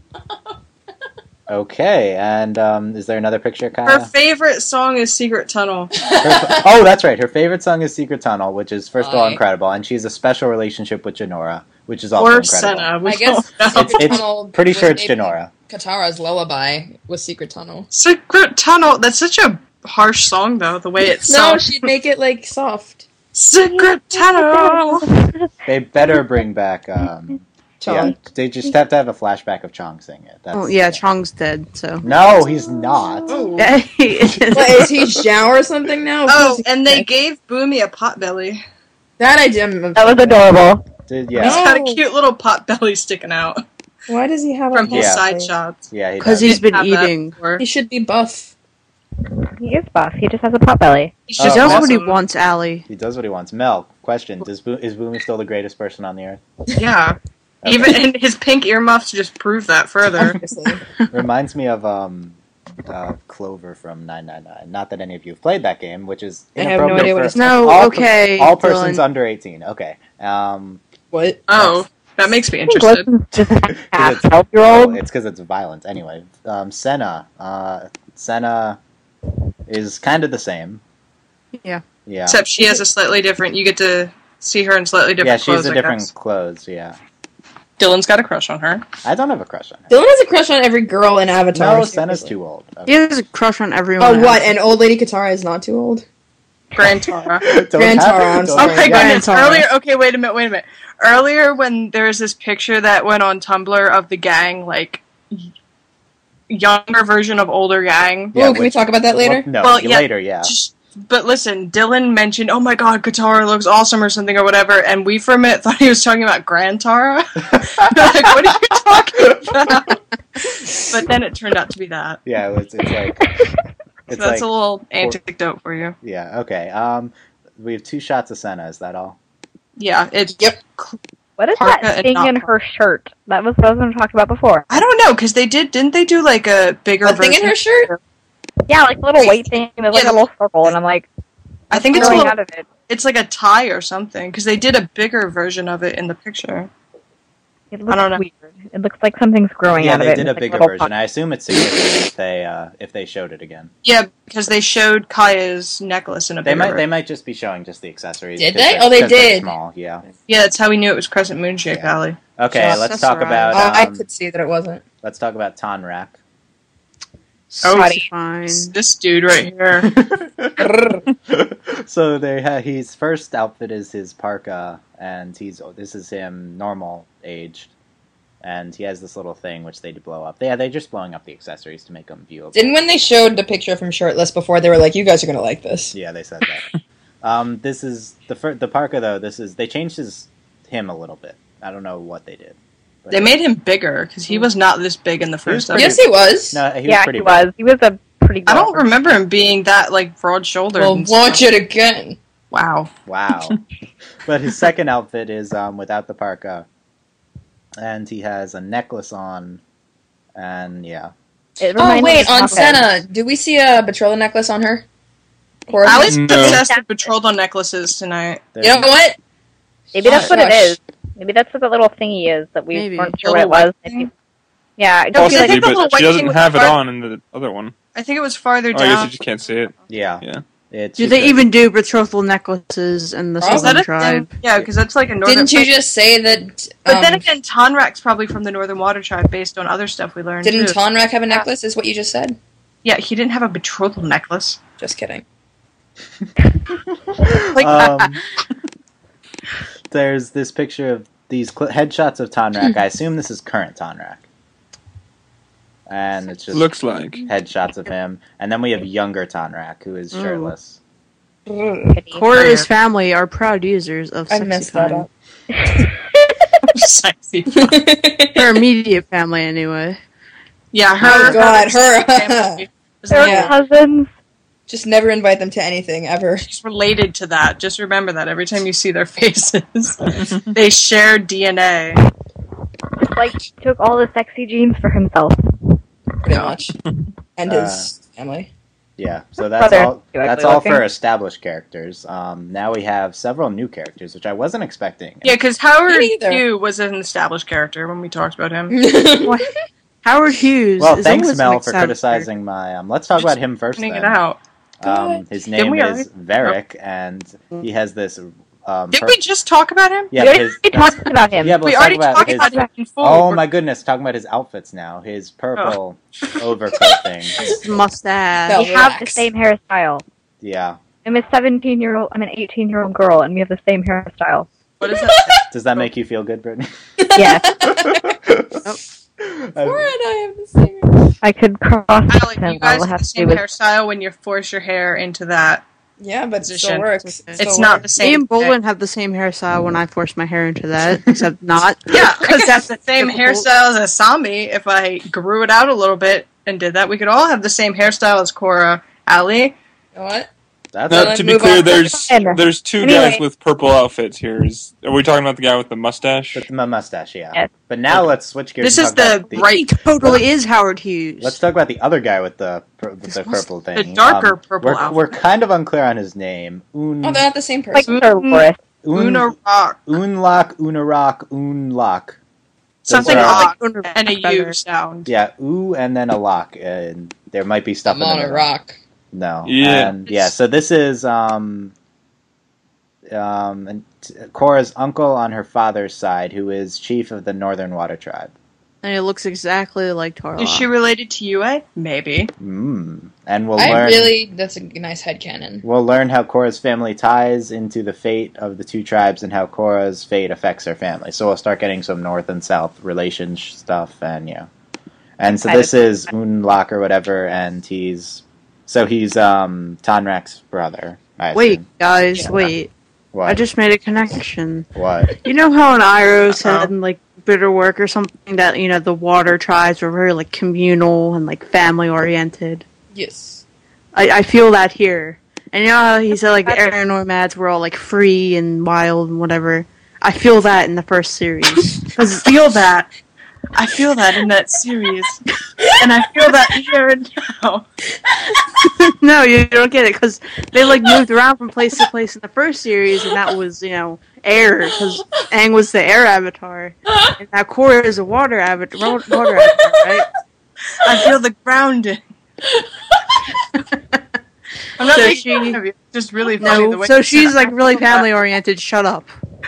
Okay, and is there another picture, Kaya?
Her favorite song is Secret Tunnel.
Oh, that's right. Her favorite song is Secret Tunnel, which is first of all
Aye.
incredible, and she has a special relationship with Janora, which is also
Or
incredible.
Senna. We
I guess
don't know.
Secret Tunnel.
Pretty
was
sure it's
maybe
Janora.
Katara's lullaby was Secret Tunnel.
Secret Tunnel. That's such a harsh song, though. The way it's
No,
sung.
she'd make it like soft.
Secret Tunnel.
They better bring back.
Chong.
Yeah, they just have to have a flashback of Chong singing it. That's,
Oh yeah, Chong's dead. So
No, he's not.
yeah, he is.
What, is he Zhao or something now?
Oh, and they gave Boomy a potbelly.
That I did.
That was adorable.
Did,
He's
yeah,
got a cute little potbelly sticking out
Why does he have
from
a
his
Yeah.
side shots.
yeah, he
Because
does.
he's been
Have that
eating.
before.
He should be buff.
He is buff. He just has a pot belly.
He's
He
just
does what he
awesome.
wants, Allie.
He does what he wants. Mel, question: is Boomy still the greatest person on the earth?
Yeah.
Okay.
Even and his pink earmuffs just prove that further.
Obviously.
Reminds me of Clover from 999. Not that any of you have played that game, which is
I have no
inappropriate
idea what
for
it's
No,
all,
okay.
all persons
Dylan.
under 18. Okay.
What?
Oh, that makes me interested.
Gliston's just half
Well,
12-year-old.
it's because it's violent. Anyway, Senna. Senna is kind of the same.
Yeah.
Yeah.
Except she has a slightly different. You get to see her in slightly different
Yeah, she
clothes.
has a
I
different
guess.
clothes. Yeah.
Dylan's got a crush on her.
I don't have a crush on her.
Dylan has a crush on every girl in Avatar.
No, Senna's
seriously.
too old.
He has a crush on everyone.
Oh, what?
else.
And old lady Katara is not too old?
Grand Tara.
Don't
Grand
have
Tara,
it,
I'm
don't-
Oh
sorry.
my
yeah.
goodness!
Tara.
Earlier, okay, wait a minute. Earlier, when there was this picture that went on Tumblr of the gang, like younger version of older gang.
Yeah,
Ooh, can we talk about that later?
No,
Well, yeah.
later, yeah.
But listen, Dylan mentioned, "Oh my God, Katara looks awesome" or something or whatever, and we for a minute thought he was talking about Grand Tara. Like, what are you talking about? But then it turned out to be that.
Yeah, it's like
So that's a little anecdote for you.
Yeah. Okay. We have 2 shots of Senna. Is that all?
Yeah. It's
What is that thing in her shirt? That was what I was going to talk about before.
I don't know, because didn't they do like a bigger
thing in her shirt?
Yeah, like a little white thing. There's like a little circle, and I'm like,
I think it's
out of it.
It's like a tie or something, because they did a bigger version of it in the picture.
It looks weird. It looks like something's growing out of it.
Yeah, they did a bigger version. I assume it's significant if they showed it again.
Yeah, because they showed Kaya's necklace in a bigger
They might just be showing just the accessories.
Did they? Oh, they did.
Small, yeah.
Yeah, that's how we knew it was Crescent Moon shape, Allie.
Okay, let's talk about...
I could see that it wasn't.
Let's talk about Tonrak.
Fine.
This dude right here.
So his first outfit is his parka, and this is him normal aged, and he has this little thing which they blow up. They're just blowing up the accessories to make them viewable.
Didn't when they showed the picture of him shirtless before, they were like, "You guys are gonna like this."
Yeah, they said that. This is the parka though. They changed him a little bit. I don't know what they did.
They made him bigger because he was not this big in the first episode.
Yes, he was.
No, he was pretty big.
He was a pretty.
I don't remember him being that like broad-shouldered.
Well, watch it again.
Wow.
But his second outfit is without the parka, and he has a necklace on, and yeah.
Oh wait, on Senna, do we see a betrothal necklace on her?
I was obsessed with betrothal necklaces tonight.
You know what?
Maybe that's what it is. Maybe that's what the little thingy is that we weren't sure what it was. Yeah, I don't feel like
but she doesn't have it on in the other one.
I think it was farther down.
I guess you just can't see it.
Yeah.
Do they even do betrothal necklaces in the Southern Tribe?
Yeah, because that's like a northern...
Didn't you just say that...
But then again, Tonrak's probably from the Northern Water Tribe based on other stuff we learned,
Didn't Tonrak have a necklace, is what you just said?
Yeah, he didn't have a betrothal necklace.
Just kidding.
There's this picture of these headshots of Tonrak. I assume this is current Tonrak. And it's just
looks like
headshots of him. And then we have younger Tonrak, who is shirtless.
Cora's family are proud users of Sexy
messed
Time.
that up.
Sexy.
Her immediate family, anyway.
Yeah,
her. Oh God, her.
They're cousins.
Just never invite them to anything ever.
She's related to that. Just remember that every time you see their faces, they share DNA.
Just like he took all the sexy genes for himself.
Pretty much. And his family.
Yeah, so that's all for established characters. Now we have several new characters, which I wasn't expecting.
Yeah, because Howard Hughes was an established character when we talked about him.
Howard Hughes.
Well, thanks, Mel, for criticizing my. Let's talk about him first. Then.
It out.
His name is Varric, and he has this.
Did we just talk about him?
Yeah,
we already talked about him.
Yeah, but
we already talked about him before.
Oh my goodness, talking about his outfits now. His purple overcoat thing.
His mustache.
We have the same hairstyle.
Yeah.
I'm an 18-year-old girl, and we have the same hairstyle.
What is that?
Does that make you feel good, Brittany?
Yes.
Cora and I have the same.
I could cross
Alec, you guys have the same hairstyle when you force your hair into that.
Yeah, but
position.
It still works.
It's not the same.
Me and Bolin have the same hairstyle when I force my hair into that, except not.
Yeah, because that's the same hairstyle as Asami. If I grew it out a little bit and did that, we could all have the same hairstyle as Cora. Allie?
You know what?
Now, to be clear, there's two guys with purple outfits here. Are we talking about the guy with the mustache?
With the mustache, yeah. Yes. But now let's switch gears.
This is the right.
He totally is Howard Hughes.
Let's talk about the other guy with the purple thing.
The darker purple outfit.
We're kind of unclear on his name.
Oh, they're not the same person.
Like
Unaraq.
Unlock.
Something odd and a U sound.
Yeah, ooh, and then a lock. And there might be stuff in
on a rock.
No.
Yeah.
And so this is Cora's uncle on her father's side, who is chief of the Northern Water Tribe.
And it looks exactly like Tarla.
Is she related to Yue? Maybe.
And we'll learn.
That's a nice headcanon.
We'll learn how Cora's family ties into the fate of the two tribes and how Cora's fate affects her family. So we'll start getting some North and South relations stuff, and yeah. And so this is Unlock or whatever, and he's Tonrak's brother.
Wait, guys, wait.
What?
I just made a connection.
What?
You know how in Iroh said in like Bitterwork or something that the water tribes were very like communal and like family oriented.
Yes.
I feel that here. And you know how he said, like, the air nomads were all, like, free and wild and whatever? I feel that in the first series.
I feel that in that series. And I feel that here and now.
No, you don't get it, because they, like, moved around from place to place in the first series, and that was, you know, air, because Aang was the air avatar. And now Korra is a water avatar, right?
I feel the grounding. I'm not making fun of you. It's just really funny the way
so she's, like, really family-oriented. Shut up.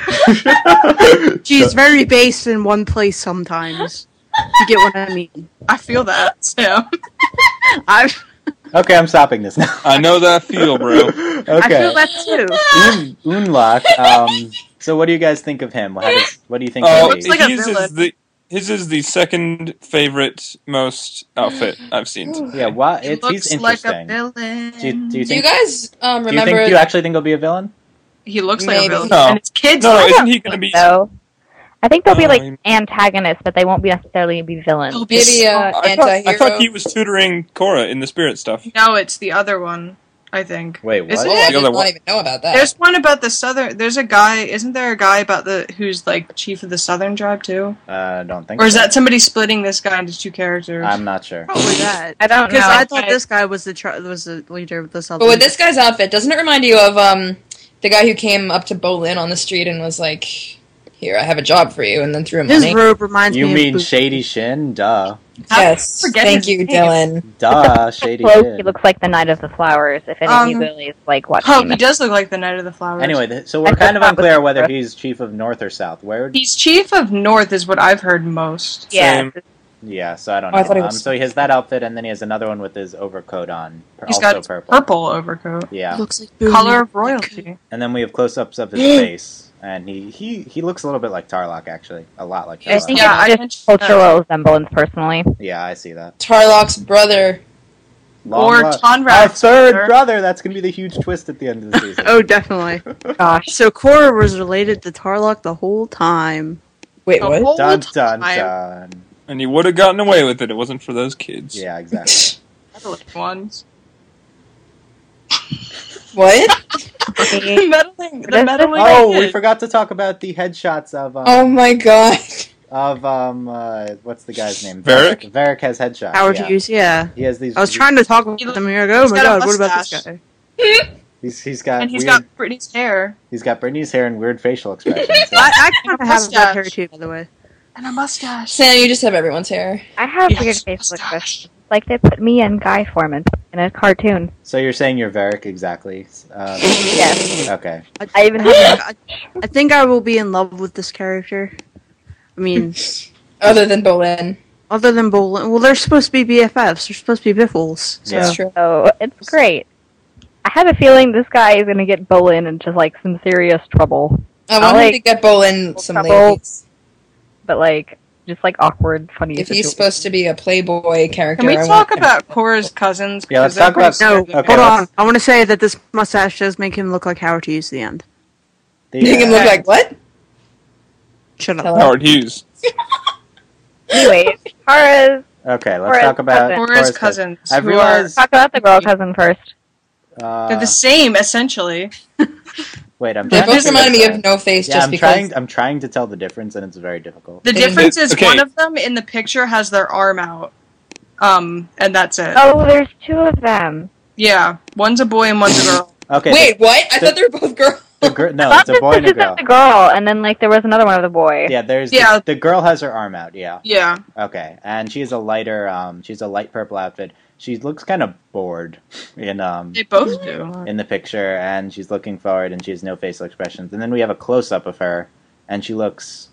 She's very based in one place sometimes. You get what I mean?
I feel that, Sam.
Okay, I'm stopping this now.
I know that feel, bro.
Okay.
I feel that too.
Unlock. So what do you guys think of him? What do you think?
His is the second favorite most outfit I've seen.
Yeah, he's interesting.
Like a villain.
Do you think,
guys remember?
Do you actually think he'll be a villain?
He looks like a villain.
No.
And his kids.
No, isn't he going to be?
So, I think they'll be like antagonists, but they won't be necessarily be villains.
Maybe anti-hero.
I thought he was tutoring Korra in the spirit stuff.
No, it's the other one. I think.
Wait, what?
I did not even know about that.
There's one about the southern. There's a guy. Isn't there a guy about who's like chief of the southern tribe too?
I don't think.
Or is that somebody splitting this guy into two characters?
I'm not sure.
Probably that.
I don't know.
Because I thought this guy was the leader of the southern.
But with this guy's outfit, doesn't it remind you of the guy who came up to Bolin on the street and was like, "Here, I have a job for you," and then threw him money?
His robe reminds me
You
of
mean
Boo.
Shady Shin? Duh.
Yes. Thank you, Dylan.
Duh, Shady
Close,
Shin.
he looks like the Knight of the Flowers. If any of you really like watching.
Oh, he does look like the Knight of the Flowers.
Anyway, so we're kind of unclear whether he's chief of North or South. Where?
He's chief of North, is what I've heard most.
Yeah.
Yeah, so I don't know.
I thought he was...
So he has that outfit, and then he has another one with his overcoat on.
He's
also
got
purple.
Purple overcoat.
Yeah.
Looks like Boo.
Color of royalty.
And then we have close-ups of his face. And he looks a little bit like Tarlok, actually. A lot like Tarlok.
I think it's just cultural resemblance, personally.
Yeah, I see that.
Tarlok's brother.
Our third brother! That's going to be the huge twist at the end of the season.
Oh, definitely.
Gosh.
So Korra was related to Tarlok the whole time.
Wait, what?
Dun, dun, dun.
And he would have gotten away with it. It wasn't for those kids.
Yeah, exactly.
Ones.
What?
meddling.
Oh, we forgot to talk about the headshots of.
Oh my god.
Of what's the guy's name?
Varric.
Varric has headshots.
Howard Hughes, yeah.
He has these.
I was trying to talk about them here. Oh my god, what about this guy?
He's got.
And he's
weird,
got Britney's hair.
He's got Britney's hair and weird facial expressions.
I kind of have that hair too, by the way.
And a mustache.
Sam, you just have everyone's hair.
I have weird facial expressions. Like they put me and Guy Foreman in a cartoon.
So you're saying you're Varric exactly?
Yes.
Okay.
I even have.
I think I will be in love with this character. I mean,
other than Bolin.
Other than Bolin, well, they're supposed to be BFFs. They're supposed to be biffles. So.
That's true.
So it's great. I have a feeling this guy is going to get Bolin into like some serious trouble.
I want him to get Bolin some ladies.
But like, just like awkward, funny.
If he's supposed to be a playboy character,
can we talk about Korra's cousins?
Yeah, let's talk about.
No, hold on. I want to say that this mustache does make him look like Howard Hughes at the end.
Make him look like what?
Shut up.
Howard Hughes.
Anyway, Korra's.
Okay, let's talk about
Korra's cousins.
I realized.
Talk about the girl cousin first.
They're the same, essentially.
Wait, I'm.
They both remind me of No Face.
Yeah,
just because
I'm trying to tell the difference, and it's very difficult.
The difference is one of them in the picture has their arm out, and that's it.
Oh, there's two of them.
Yeah, one's a boy and one's a girl.
Okay.
Wait, what? I thought they were both girls.
No, it's a boy and a girl.
The girl, and then like there was another one of the boy.
Yeah, there's the girl has her arm out. Yeah.
Yeah.
Okay, and she's a lighter. She's a light purple outfit. She looks kind of bored in
They both do
in the picture, and she's looking forward, and she has no facial expressions. And then we have a close up of her, and she looks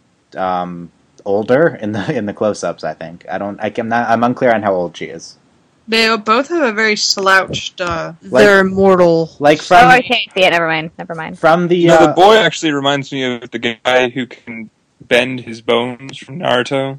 older in the close ups. I think I'm unclear on how old she is.
They both have a very slouched.
They're immortal.
Like from.
Oh, I can't see it. Never mind.
From the.
No, the boy actually reminds me of the guy who can bend his bones from Naruto.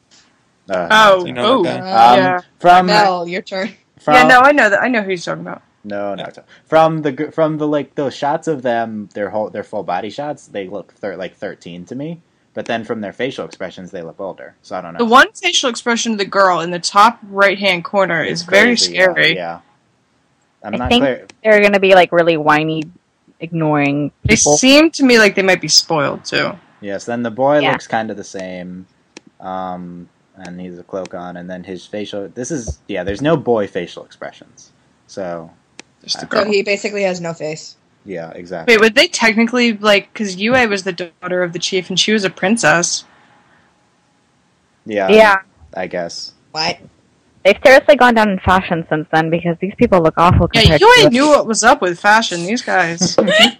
Yeah.
From
Mel, your turn.
Yeah, no, I know that. I know who you're talking about.
No, Naruto. From the like those shots of them, their full body shots, they look like 13 to me. But then from their facial expressions, they look older. So I don't know.
The one facial expression of the girl in the top right-hand corner is very scary.
Yeah. I'm
I
not
think
clear.
they're going to be like really whiny, ignoring
They
people.
seem to me like they might be spoiled too.
Yes, then the boy
Yeah.
looks kind of the same, and he's a cloak on, and then his facial. There's no boy facial expressions, so.
So he basically has no face.
Yeah, exactly.
Wait, would they technically like? Because Yue was the daughter of the chief, and she was a princess.
Yeah. I guess.
What?
They've seriously gone down in fashion since then because these people look awful.
Yeah,
compared
Yue
to
knew what was up with fashion. These guys.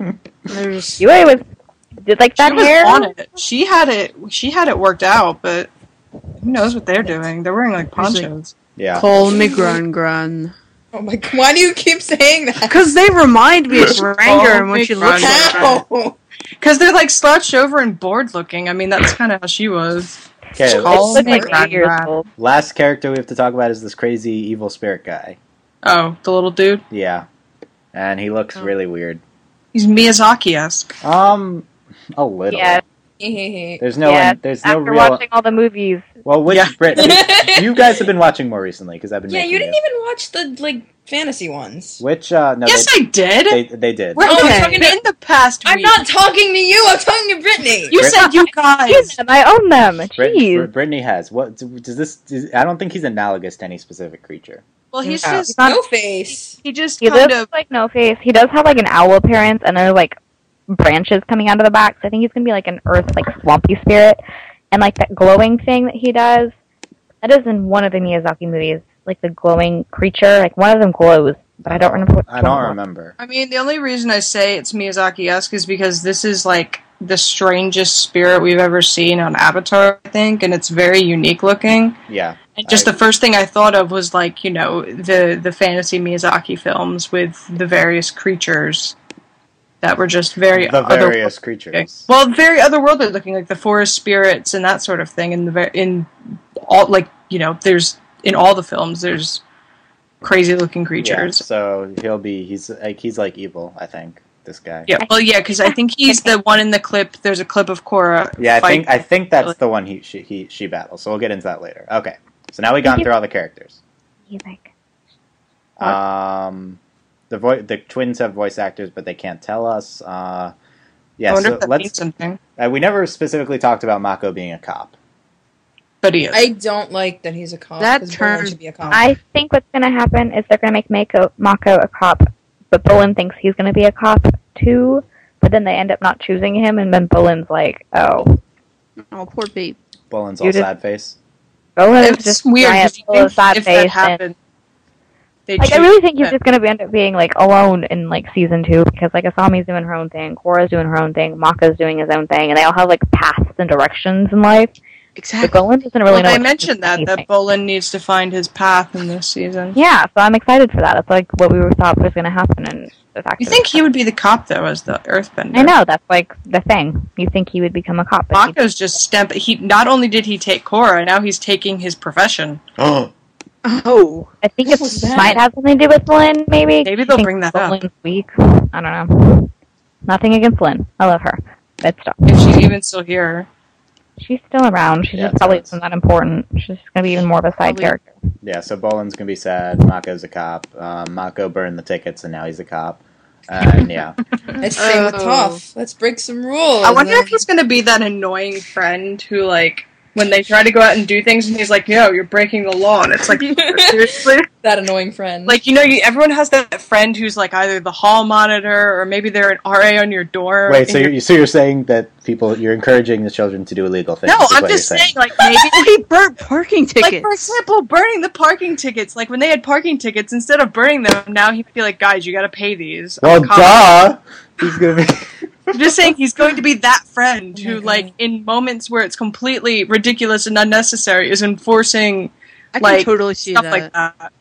Yue was did like that
she was
hair.
on it. She had it worked out, but who knows what they're doing? They're wearing like ponchos.
Yeah.
Call me Grun.
Oh my god, why do you keep saying that?
Because they remind me of Ranger when she looks like that.
How?
Because they're like slouched over and bored looking. I mean, that's kind of how she was.
Okay,
Call
It's
me
like 8 years
Gran.
old.
last character we have to talk about is this crazy evil spirit guy.
Oh, the little dude.
Yeah. And he looks really weird.
He's Miyazaki-esque.
A little.
Yeah.
There's no
yeah,
there's no
after
real.
watching all the movies.
Well, which Brit? You guys have been watching more recently because I've been.
Yeah,
making
you didn't
you.
even watch the fantasy ones.
Which no?
Yes, I did.
They did.
We're talking in the past week.
I'm not talking to you. I'm talking to Brittany.
You said you guys.
I own them. Jeez.
Brittany has what? Does this? I don't think he's analogous to any specific creature.
Well, he's
No.
just
He's not-
No face.
he just
He
kind
does
of
like no face. He does have like an owl appearance, and there's like branches coming out of the back. So I think he's gonna be like an earth, like swampy spirit, and like that glowing thing that he does. That is in one of the Miyazaki movies, like the glowing creature. Like one of them glows, but I don't remember. What
I don't remember.
I mean, the only reason I say it's Miyazaki-esque is because this is like the strangest spirit we've ever seen on Avatar, I think, and it's very unique looking.
Yeah.
And just the first thing I thought of was like, you know, the fantasy Miyazaki films with the various creatures that were just very
The various creatures.
Well, very otherworldly looking, like the forest spirits and that sort of thing. And in all, like, you know, there's in all the films, there's crazy looking
Yeah,
creatures.
so he's like evil, I think. This guy.
Yeah, well, yeah, because I think he's the one in the clip. There's a clip of Korra.
Yeah,
fight.
I think that's the one she battles. So we'll get into that later. Okay. So now we've gone through all the characters. The twins have voice actors, but they can't tell us.
I wonder if that means something.
We never specifically talked about Mako being a cop.
But he is.
I don't like that he's a cop.
That
'cause Bolin
turn-
should be a cop.
I think what's going to happen is they're going to make Mako a cop, but Bolin thinks he's going to be a cop too. But then they end up not choosing him, and then Bolin's like, "Oh,
Poor babe.
Bolin's
You
all
just-
sad face.
Bolin's
It's
just
weird
giant,
because you
full of
think
sad
if
face."
that
And,
happened, they
like, I really think he's just going to end up being like alone in like season 2 because like Asami's doing her own thing, Korra's doing her own thing, Mako's doing his own thing, and they all have like paths and directions in life.
Exactly.
But Bolin doesn't really
Well,
know.
they
what
mentioned that
anything.
Bolin needs to find his path in this season.
Yeah, so I'm excited for that. It's like what we thought was going to happen, and it's actually.
You think he would be the cop though, as the Earthbender?
I know that's like the thing. You think he would become a cop? But
Mako's just He not only did he take Korra, now he's taking his profession.
Oh.
I think it might have something to do with Lynn, maybe.
Maybe they'll bring that up.
Lynn's weak. I don't know. Nothing against Lynn. I love her. But stop.
If she's even still here.
She's still around. She's just probably isn't that important. She's just going to be even more of a side character.
Yeah, so Bolin's gonna be sad. Mako's a cop. Mako burned the tickets, and now he's a cop. And yeah,
It's the same with Toph. Let's break some rules.
I wonder if he's going to be that annoying friend who, like, when they try to go out and do things, and he's like, "Yo, you're breaking the law," and it's like, seriously,
that annoying friend.
Like, you know, everyone has that friend who's like either the hall monitor or maybe they're an RA on your door.
wait. So you're saying that you're encouraging the children to do illegal things?
No,
is
I'm
what
just
you're
saying, like, maybe
he burnt parking tickets.
Like, for example, burning the parking tickets. Like, when they had parking tickets, instead of burning them, now he'd be like, guys, you gotta pay these.
Well, duh. He's gonna be.
I'm just saying he's going to be that friend who, like, in moments where it's completely ridiculous and unnecessary, is enforcing,
I can
like,
totally see
stuff
that.
like that.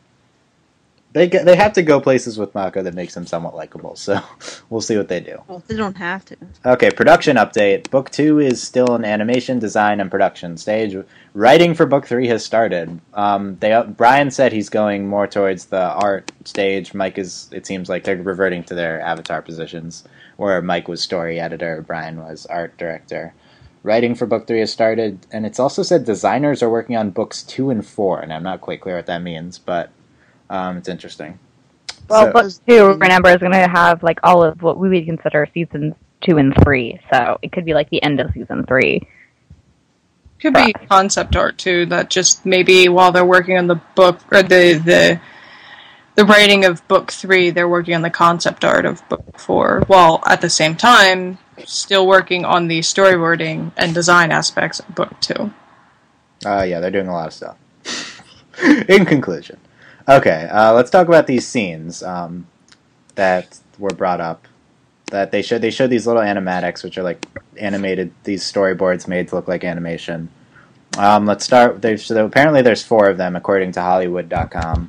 They have to go places with Mako that makes him somewhat likable. So we'll see what they do.
Well, they don't have to.
Okay, production update. Book 2 is still in animation, design, and production stage. Writing for Book 3 has started. Brian said he's going more towards the art stage. Mike it seems like they're reverting to their Avatar positions, where Mike was story editor, Brian was art director. Writing for Book 3 has started, and it's also said designers are working on Books 2 and 4, and I'm not quite clear what that means, but it's interesting.
Well, book 2, remember, is going to have like all of what we would consider seasons 2 and 3, so it could be like the end of season 3.
Could be concept art too. That just maybe while they're working on the book or the writing of book 3, they're working on the concept art of book 4, while at the same time still working on the storyboarding and design aspects of book 2.
Yeah, they're doing a lot of stuff. In conclusion, okay, let's talk about these scenes that were brought up. That they showed these little animatics, which are like animated, these storyboards made to look like animation. Let's start. So apparently there's 4 of them, according to Hollywood.com.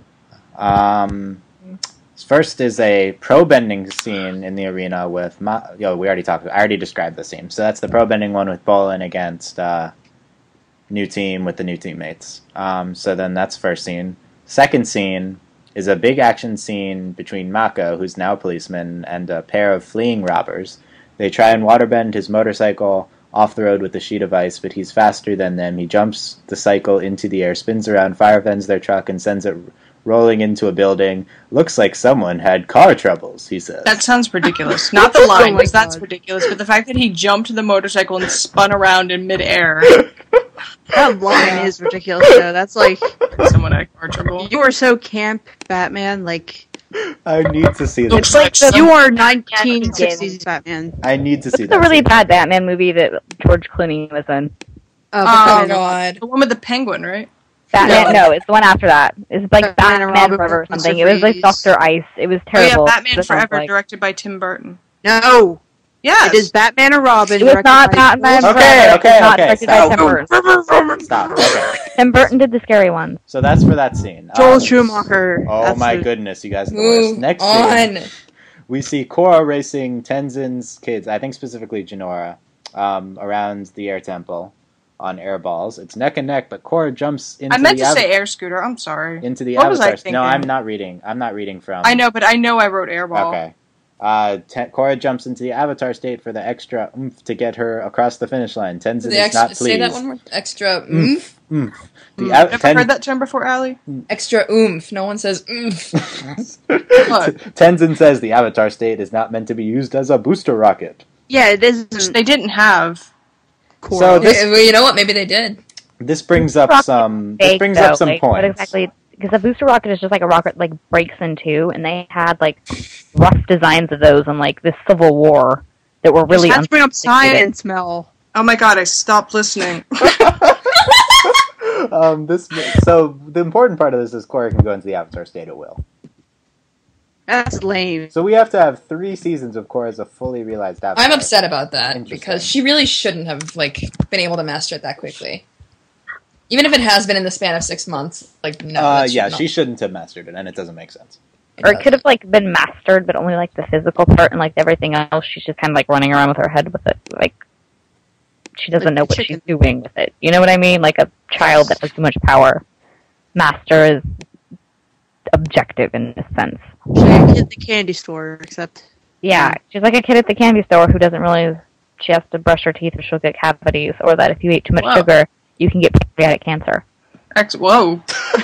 First is a pro bending scene in the arena with. I already described the scene. So that's the pro bending one with Bolin against new team with the new teammates. So then that's first scene. Second scene is a big action scene between Mako, who's now a policeman, and a pair of fleeing robbers. They try and waterbend his motorcycle off the road with a sheet of ice, but he's faster than them. He jumps the cycle into the air, spins around, fire bends their truck, and sends it rolling into a building. Looks like someone had car troubles, he says.
That sounds ridiculous. Not the line, because that's ridiculous, but the fact that he jumped the motorcycle and spun around in midair.
That line is ridiculous, though. That's like...
Someone had car trouble.
You are so camp, Batman, like...
I need to see this.
It's like you are 1960s Batman.
I need to see
that. It's a really bad Batman movie that George Clooney was in.
Oh God. The one with the penguin, right?
Batman, no, it's the one after that. It's like Batman Forever or something. It was like Dr. Ice. It was terrible.
Oh yeah, Batman Forever, directed by Tim Burton.
No!
Yes!
It is Batman and Robin.
It was not Batman Forever.
Okay,
not directed by Tim Burton.
Stop. Okay.
Tim Burton did the scary ones.
So that's for that scene.
Joel Schumacher.
Oh my goodness, you guys are the worst. Next scene, we see Korra racing Tenzin's kids, I think specifically Jinora, around the air temple on air balls. It's neck and neck, but Korra jumps into the...
I meant to say air scooter, I'm sorry.
Into the
What was I
Avatar...
thinking?
No, I'm not reading from...
I know, but I know I wrote airball.
Okay. Korra jumps into the Avatar state for the extra oomph to get her across the finish line. Tenzin is not pleased.
Say that one more. Extra oomph?
Oomph.
Never heard that term before, Allie?
Extra oomph. No one says oomph.
Tenzin says the Avatar state is not meant to be used as a booster rocket.
Yeah, it isn't.
They didn't have
Korra. So well, you know what? Maybe they did.
This brings up some... This brings up some points.
What exactly... Because a booster rocket is just like a rocket like breaks in two, and they had like rough designs of those in like the Civil War that were really.
Let's bring up science, Mel.
Oh my God! I stopped listening.
So the important part of this is Korra can go into the Avatar state at will.
That's lame.
So we have to have 3 seasons of Korra as a fully realized Avatar.
I'm upset about that because she really shouldn't have like been able to master it that quickly. Even if it has been in the span of 6 months, like no.
She shouldn't have mastered it, and it doesn't make sense.
Or it could have like been mastered, but only like the physical part, and like everything else, she's just kind of like running around with her head with it. Like she doesn't know what she's doing with it. You know what I mean? Like a child that has too much power. Master is objective in a sense.
She's like a kid at the candy store, except
yeah, she's like a kid at the candy store who doesn't realize she has to brush her teeth or she'll get cavities, or that if you eat too much sugar, you can get pancreatic cancer.
Whoa.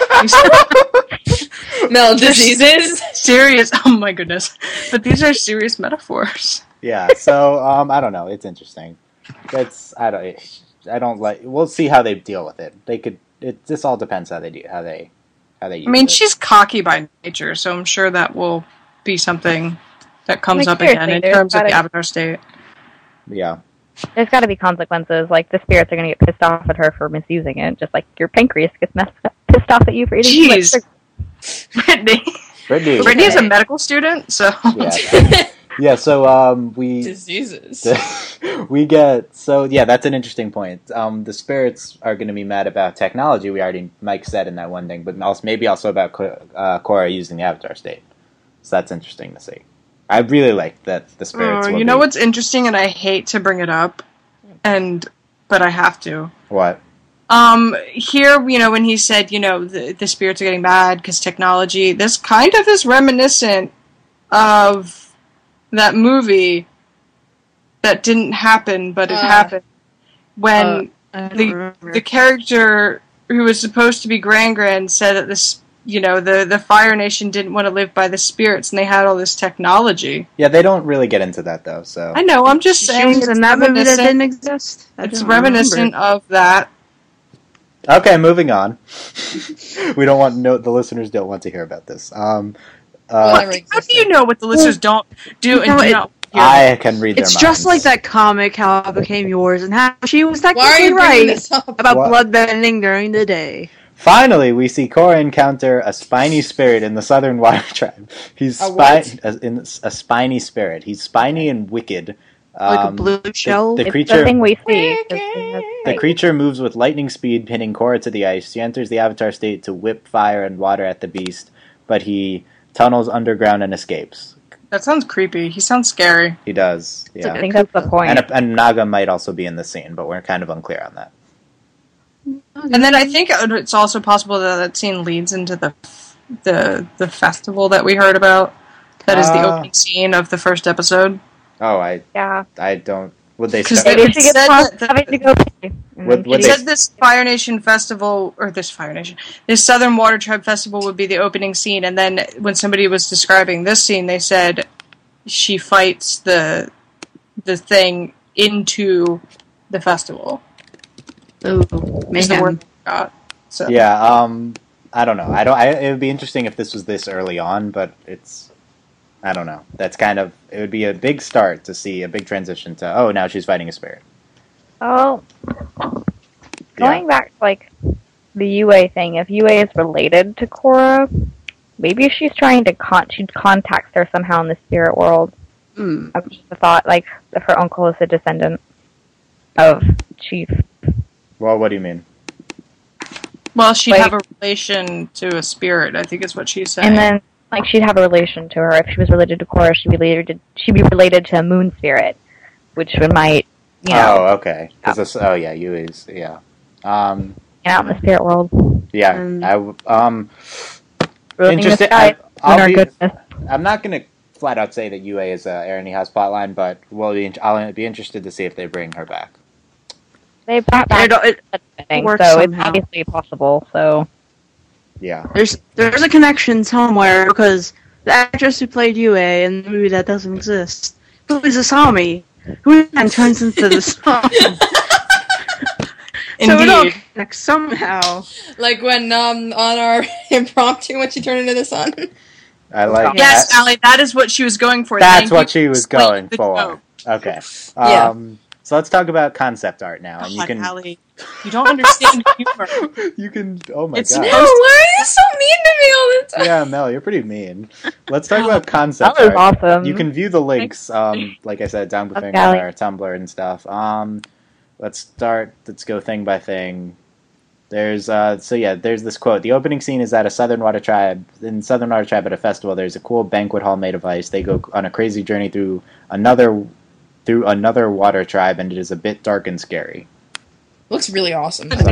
Mel, diseases?
Serious. Oh my goodness. But these are serious metaphors.
Yeah, so, I don't know. It's interesting. I don't like... We'll see how they deal with it. This all depends how they use it.
I mean, she's cocky by nature, so I'm sure that will be something that comes up again in terms of the Avatar state.
Yeah.
There's got to be consequences. Like, the spirits are going to get pissed off at her for misusing it, just like your pancreas gets pissed off at you for eating too much sugar.
Brittany is a medical student, so...
Yeah, so,
diseases.
We get... So, yeah, that's an interesting point. The spirits are going to be mad about technology, Mike said in that one thing, but maybe also about Korra using the Avatar state. So that's interesting to see. I really like that the spirits.
You know what's interesting, and I hate to bring it up, but I have to.
What?
Here, when he said, the spirits are getting mad because technology. This kind of is reminiscent of that movie that didn't happen, but it happened when the character who was supposed to be Gran said that the Fire Nation didn't want to live by the spirits, and they had all this technology.
Yeah, they don't really get into that though. So
I know. I'm just saying.
In that movie that didn't exist.
It's reminiscent of that.
Okay, moving on. We don't want the listeners don't want to hear about this.
How do you know what the listeners don't do and do not?
I can read their minds.
It's just like that comic, How It Became Yours, and how she was technically right about bloodbending during the day.
Finally, we see Korra encounter a spiny spirit in the Southern Water Tribe. He's a spiny spirit. He's spiny and wicked.
Like a blue shell?
The creature,
the thing we see.
The creature moves with lightning speed, pinning Korra to the ice. She enters the Avatar state to whip fire and water at the beast, but he tunnels underground and escapes.
That sounds creepy. He sounds scary.
He does, yeah.
I think that's the point.
And Naga might also be in the scene, but we're kind of unclear on that.
And then I think it's also possible that scene leads into the festival that we heard about. That is the opening scene of the first episode.
Oh, I don't. Would they?
Because
It
said this Fire Nation festival, or this Southern Water Tribe festival would be the opening scene, and then when somebody was describing this scene, they said she fights the thing into the festival.
Oh,
is the word I got. So.
Yeah, I don't know. It would be interesting if this was this early on, but it's. I don't know. That's kind of. It would be a big start to see a big transition to. Now she's fighting a spirit.
Oh, going back to the UA thing. If UA is related to Korra, maybe she's trying to she contacts her somehow in the spirit world. I thought if her uncle is a descendant of Chief.
Well, what do you mean?
Well, she'd have a relation to a spirit, I think is what she's saying.
And then, she'd have a relation to her. If she was related to Korra, she'd be related to a moon spirit, which might,
Oh, okay. You is, yeah.
Out in the spirit world.
Yeah, interesting. I'm not going to flat out say that UA is Aaron Eha's plotline, but I'll be interested to see if they bring her back.
They brought back so it's obviously possible. So
yeah,
there's a connection somewhere because the actress who played UA in the movie that doesn't exist, who is Asami, who then turns into the song. So it all connects somehow.
Like when on our impromptu when she turned into the sun.
I like.
Yes, Allie, that is what she was going for.
That's what she was going for. Okay.
Yeah.
So let's talk about concept art now, and
Allie, you don't understand humor.
You can. Oh my god!
No, why are you so mean to me all the time?
Yeah, Mel, you're pretty mean. Let's talk about concept
art.
That was
awesome.
You can view the links, like I said, down below on our Tumblr and stuff. Let's go thing by thing. There's there's this quote. The opening scene is at a Southern Water Tribe. In Southern Water Tribe at a festival, there's a cool banquet hall made of ice. They go on a crazy journey through another water tribe, and it is a bit dark and scary.
Looks really awesome.
Pretty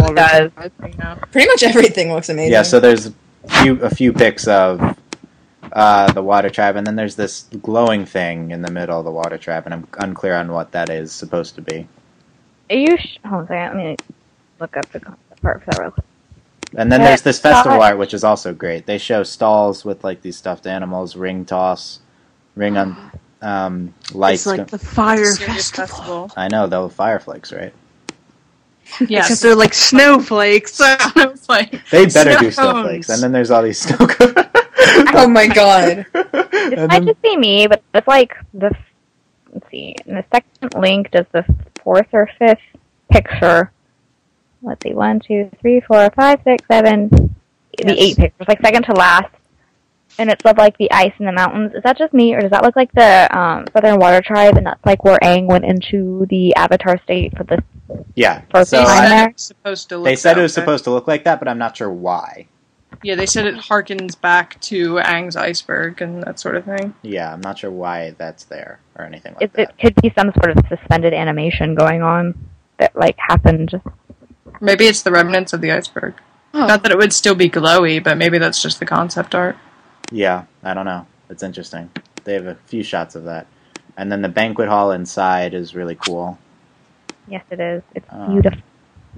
much everything looks amazing.
Yeah, so there's a few pics of the water tribe, and then there's this glowing thing in the middle of the water tribe, and I'm unclear on what that is supposed to be.
Hold on a second. Let me look up the concept part for that real quick.
And then there's this festival art, which is also great. They show stalls with these stuffed animals, ring toss, ring on lights.
It's like the fire festival.
I know, the fireflakes, right?
Yes.
Because they're like snowflakes.
Snowflakes.
They better do snowflakes. And then there's all these snow cones.
Oh my god.
This might just be me, but it's let's see. In the second link, does the fourth or fifth picture? Let's see, 1, 2, 3, 4, 5, 6, 7. The 8 pictures, second to last, and it's of the ice in the mountains. Is that just me, or does that look like the Southern Water Tribe? And that's where Aang went into the Avatar state for the first time there.
They
said it was supposed to look like that, but I'm not sure why.
Yeah, they said it harkens back to Aang's iceberg and that sort of thing.
Yeah, I'm not sure why that's there or anything like that.
It could be some sort of suspended animation going on that happened.
Maybe it's the remnants of the iceberg. Oh. Not that it would still be glowy, but maybe that's just the concept art.
Yeah, I don't know. It's interesting. They have a few shots of that. And then the banquet hall inside is really cool.
Yes, it is. It's beautiful.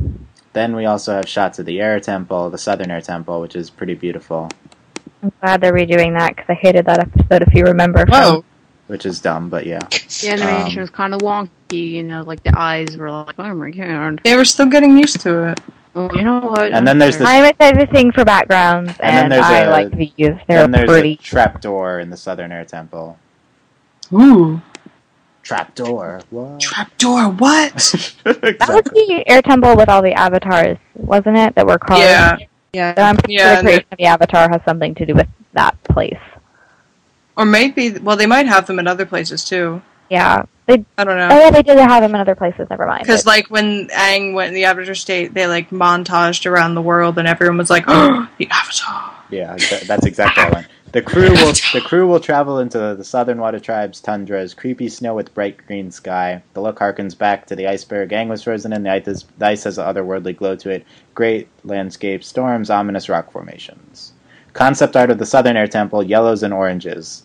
Then we also have shots of the Air Temple, the Southern Air Temple, which is pretty beautiful.
I'm glad they're redoing that, because I hated that episode, if you remember.
Which is dumb, but yeah.
The animation was kind of wonky, you know, like the eyes were like, oh my god.
They were still getting used to it.
Well, you know what?
And then there's this...
I'm excited thing for backgrounds, and I like these. They're
then there's
pretty.
a trapdoor in the Southern Air Temple.
Ooh.
Trapdoor. What?
Trapdoor, what?
Exactly.
That was the Air Temple with all the avatars, wasn't it? That were carved.
Yeah.
So I'm pretty sure the creation of the avatar has something to do with that place.
Or maybe, well, they might have them in other places too.
Yeah.
I don't know.
Oh yeah, they did have them in other places, never mind.
Because, like, when Aang went in the Avatar state, they, like, montaged around the world, and everyone was like, oh, the Avatar.
Yeah, that's exactly what I went. The crew will travel into the Southern Water Tribe's tundras, creepy snow with bright green sky. The look harkens back to the iceberg. Aang was frozen in the ice has an otherworldly glow to it. Great landscapes, storms, ominous rock formations. Concept art of the Southern Air Temple, yellows and oranges.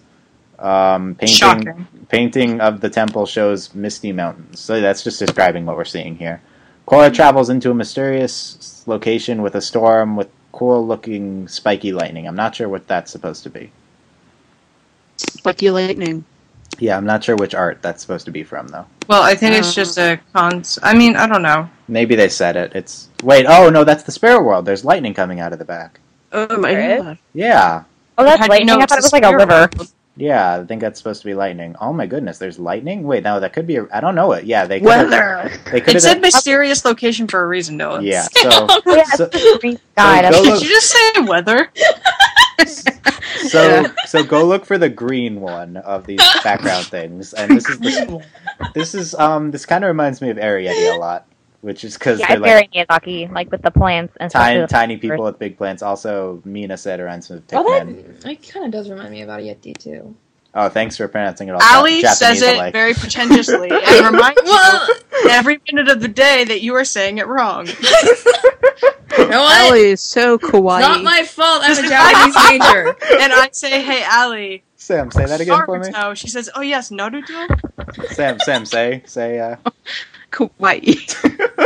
Painting of the temple shows misty mountains. So that's just describing what we're seeing here. Korra travels into a mysterious location with a storm with cool-looking spiky lightning. I'm not sure what that's supposed to be.
Spiky lightning.
Yeah, I'm not sure which art that's supposed to be from, though.
Well, I think it's just a I mean, I don't know.
Maybe they said it. Wait, oh, no, that's the spirit world. There's lightning coming out of the back.
Oh, my God.
Yeah.
Oh, that's lightning? I thought it was like a river.
Yeah, I think that's supposed to be lightning. Oh my goodness, there's lightning? Wait, no, that could be I don't know it. Yeah, they could
Weather. It said mysterious location for a reason, Dylan.
Yeah, so...
Did you just say weather?
So go look for the green one of these background things. And this kind of reminds me of Arrietty a lot. Which is because they're
very Miyazaki, like with the plants and
tiny people with big plants. Also, Mina said around some Pikmin.
That kind of does remind me of Arrietty too.
Oh, thanks for pronouncing it all.
Ali says it very pretentiously and reminds you every minute of the day that you are saying it wrong.
You know what?
Ali is so kawaii.
Not my fault. I'm a Japanese major.
And I say, "Hey, Ali."
Sam, say that again for me.
No, she says, "Oh yes, Naruto."
Sam, say.
Kawaii.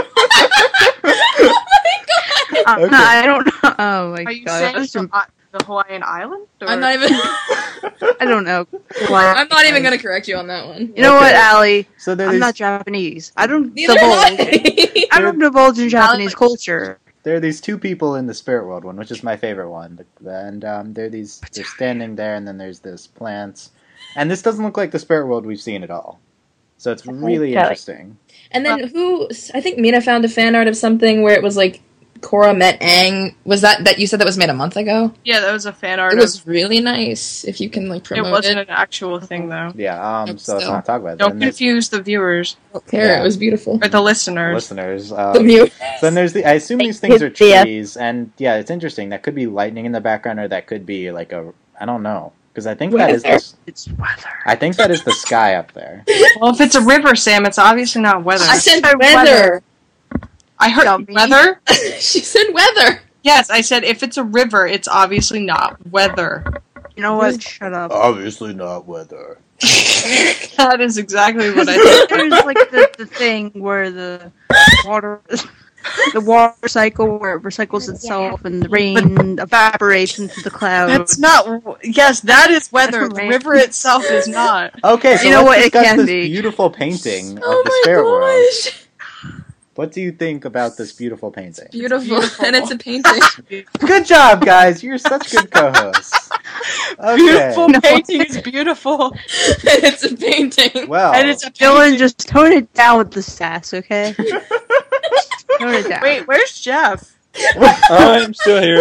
Oh my god!
Okay. I don't know. Oh my god!
Are you saying the Hawaiian island? Or?
I'm not even.
I don't know.
I'm not even gonna correct you on that one.
You know what, Ali?
So
I'm not Japanese. I don't divulge in Japanese culture.
There are these two people in the spirit world one, which is my favorite one, and they're standing there, and then there's this plants, and this doesn't look like the spirit world we've seen at all. So it's really interesting.
And then I think Mina found a fan art of something where it was like Korra met Aang. Was that you said that was made a month ago?
Yeah, that was a fan art.
It was really nice. If you can promote it.
It wasn't an actual thing though.
Yeah, so let's not talk about it.
Don't confuse the viewers.
I don't care, it was beautiful.
Or the listeners.
The viewers.
Then there's I assume these things are trees, and yeah, it's interesting. That could be lightning in the background, or that could be like I don't know. Because I think that is
it's weather.
I think that is the sky up there.
Well, if it's a river, Sam, it's obviously not weather.
I said weather.
I heard weather.
She said weather.
Yes, I said if it's a river, it's obviously not weather.
You know what? Shut up.
Obviously not weather.
That is exactly what I said.
There's like the thing where the water cycle where it recycles itself and the rain evaporates into the clouds.
That's not. Yes, that is weather. The river itself is not.
Okay, so
you know what?
It
can
this
be
beautiful painting of the spirit world. What do you think about this beautiful painting?
Beautiful. And it's a painting.
Good job, guys. You're such good co-hosts. Okay.
Beautiful painting is beautiful.
It's a painting.
Well,
and it's a
Dylan, just tone it down with the sass, okay? Tone it down.
Wait, where's Jeff?
I'm still here.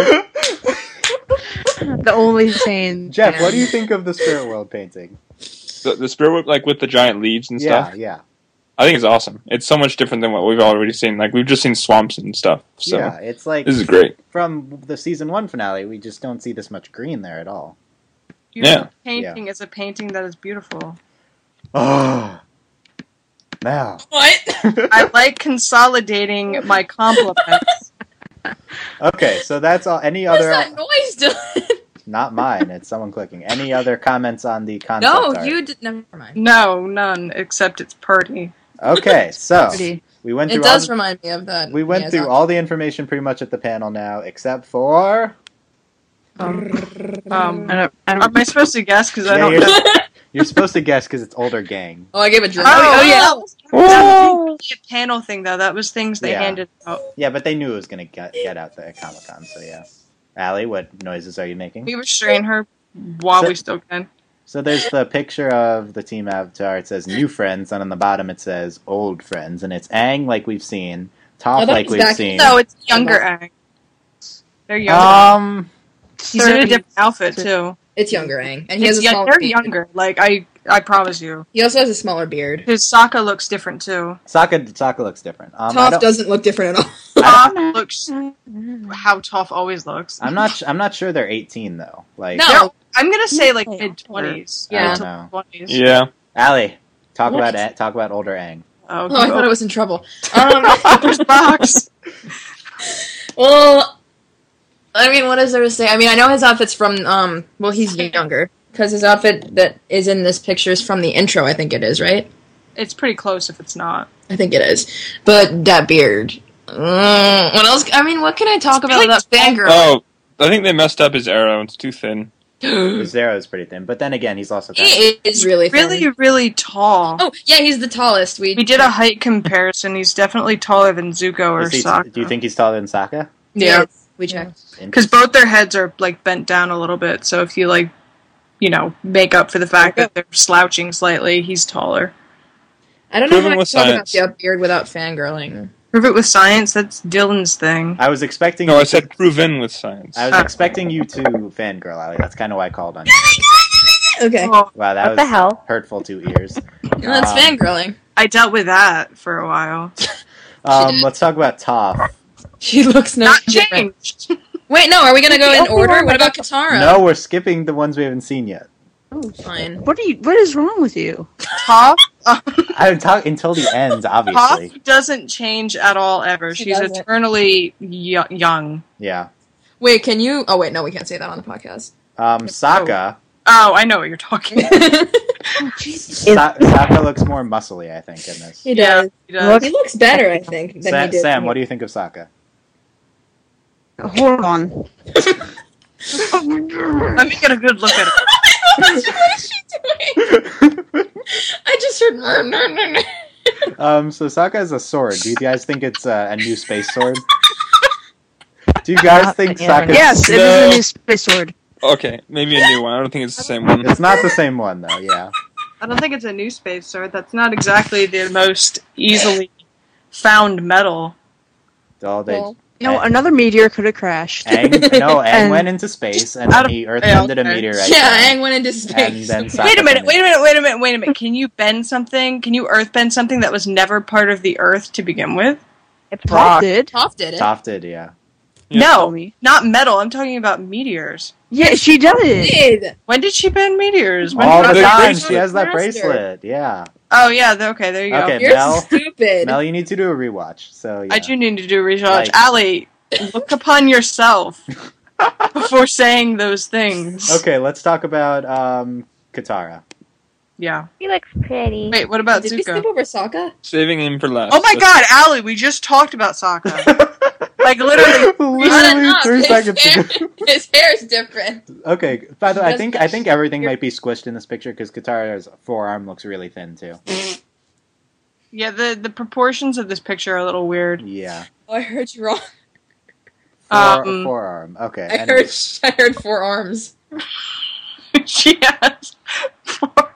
The only sane.
Jeff, what do you think of the spirit world painting?
The spirit world, like with the giant leaves and stuff?
Yeah.
I think it's awesome. It's so much different than what we've already seen. Like, we've just seen swamps and stuff. So
yeah, it's like...
This is great.
From the Season 1 finale, we just don't see this much green there at all.
Beautiful painting is a painting that is beautiful.
Oh. Now.
What?
I like consolidating my compliments.
Okay, so that's all. Any
What's
other...
that noise doing?
Not mine. It's someone clicking. Any other comments on the concept
No,
art?
you did. Never mind.
No, none, except it's pretty.
Okay, so We went through
It does remind me of that.
We went through all the information pretty much at the panel now, except for...
Am I supposed to guess? Because I don't know.
You're supposed to guess because it's older gang.
Oh, I gave a drum.
That was a panel thing, though. That was things they handed out.
Yeah, but they knew it was going to get out there at Comic-Con, so yeah. Allie, what noises are you making?
We restrain her while we still can.
So there's the picture of the team avatar. It says new friends, and on the bottom it says old friends. And it's Aang like we've seen, Toph like we've seen.
No, it's younger Aang. They're younger. He's in a different outfit, too.
It's younger Aang. And he has a smaller
they're
beard.
younger, like, I promise you.
He also has a smaller beard.
His Sokka looks different, too.
Sokka looks different.
Toph doesn't look different at all.
Toph looks how Toph always looks.
I'm not sure they're 18, though. Like,
no, I'm gonna say, like, mid-20s.
Yeah. I don't know.
20s.
Yeah.
Allie, talk about older Aang.
Oh, I thought I was in trouble.
There's box.
Well, I mean, what is there to say? I mean, I know his outfit's from, well, he's younger. Because his outfit that is in this picture is from the intro, I think it is, right?
It's pretty close if it's not.
I think it is. But that beard. What else? I mean, what can I talk about without fangirl?
Oh, I think they messed up his arrow. It's too thin.
His arrow is pretty thin. But then again, he's also kind
He is really thin.
Really, really tall.
Oh, yeah, he's the tallest. We
did a height comparison. He's definitely taller than Zuko or Sokka.
Do you think he's taller than Sokka?
Yeah.
We checked.
Because both their heads are, like, bent down a little bit, so if you, like, you know, make up for the fact that they're slouching slightly, he's taller.
I don't know how to talk about the beard without fangirling.
Prove it with science, that's Dylan's thing.
I was expecting...
No, I said proven with science.
I was expecting you to fangirl, Allie. That's kind of why I called on you.
Okay.
Wow, that was
the hell?
hurtful to ears.
That's fangirling.
I dealt with that for a while.
Let's talk about Toph.
She looks
not changed.
Wait, no, are we gonna go in order? What about Katara?
No, we're skipping the ones we haven't seen yet.
Oh, fine.
What is wrong with you?
Toph?
I'm talking until the end, obviously.
Toph doesn't change at all, ever. She's eternally young.
Yeah.
Wait, can you... Oh, wait, no, we can't say that on the podcast.
Sokka...
Oh, I know what you're talking about.
Sokka looks more muscly, I think, in this.
He does.
Yeah,
He looks better, I think, than he did.
Sam, what do you think of Sokka?
Hold on.
Let me get a good look at it.
What is she doing? I just heard...
So Sokka has a sword. Do you guys think it's a new space sword? Do you guys think Sokka...
Yes, it is a new space sword.
Okay, maybe a new one. I don't think it's the same one.
It's not the same one, though, yeah.
I don't think it's a new space sword. That's not exactly the most easily found metal.
Another meteor could have crashed.
Aang went into space, and then he earth-bended a meteorite.
Yeah, Aang went into space.
And then
Wait a minute. Can you bend something? Can you earth bend something that was never part of the earth to begin with?
It's rock.
Toph did it.
Toph did, yeah.
No, not metal. I'm talking about meteors.
Yeah, she did.
When did she bend meteors?
All the time. She has that bracelet. Yeah.
Oh yeah. Okay, there you go.
Okay,
You're stupid.
Mel, you need to do a rewatch. So yeah.
I do need to do a rewatch. Allie, look upon yourself before saying those things.
Okay, let's talk about Katara.
Yeah.
He looks pretty.
Wait, what about
Did
Zuko?
we skip over Sokka?
Saving him for last.
Oh my God, Allie, we just talked about Sokka. Like literally
3 seconds ago.
His hair is different.
Okay. By the way, I think everything might be squished in this picture because Katara's forearm looks really thin too.
Yeah, the proportions of this picture are a little weird.
Yeah.
Oh, I heard you wrong.
Forearm. Okay.
I heard 4 arms.
She has 4 arms.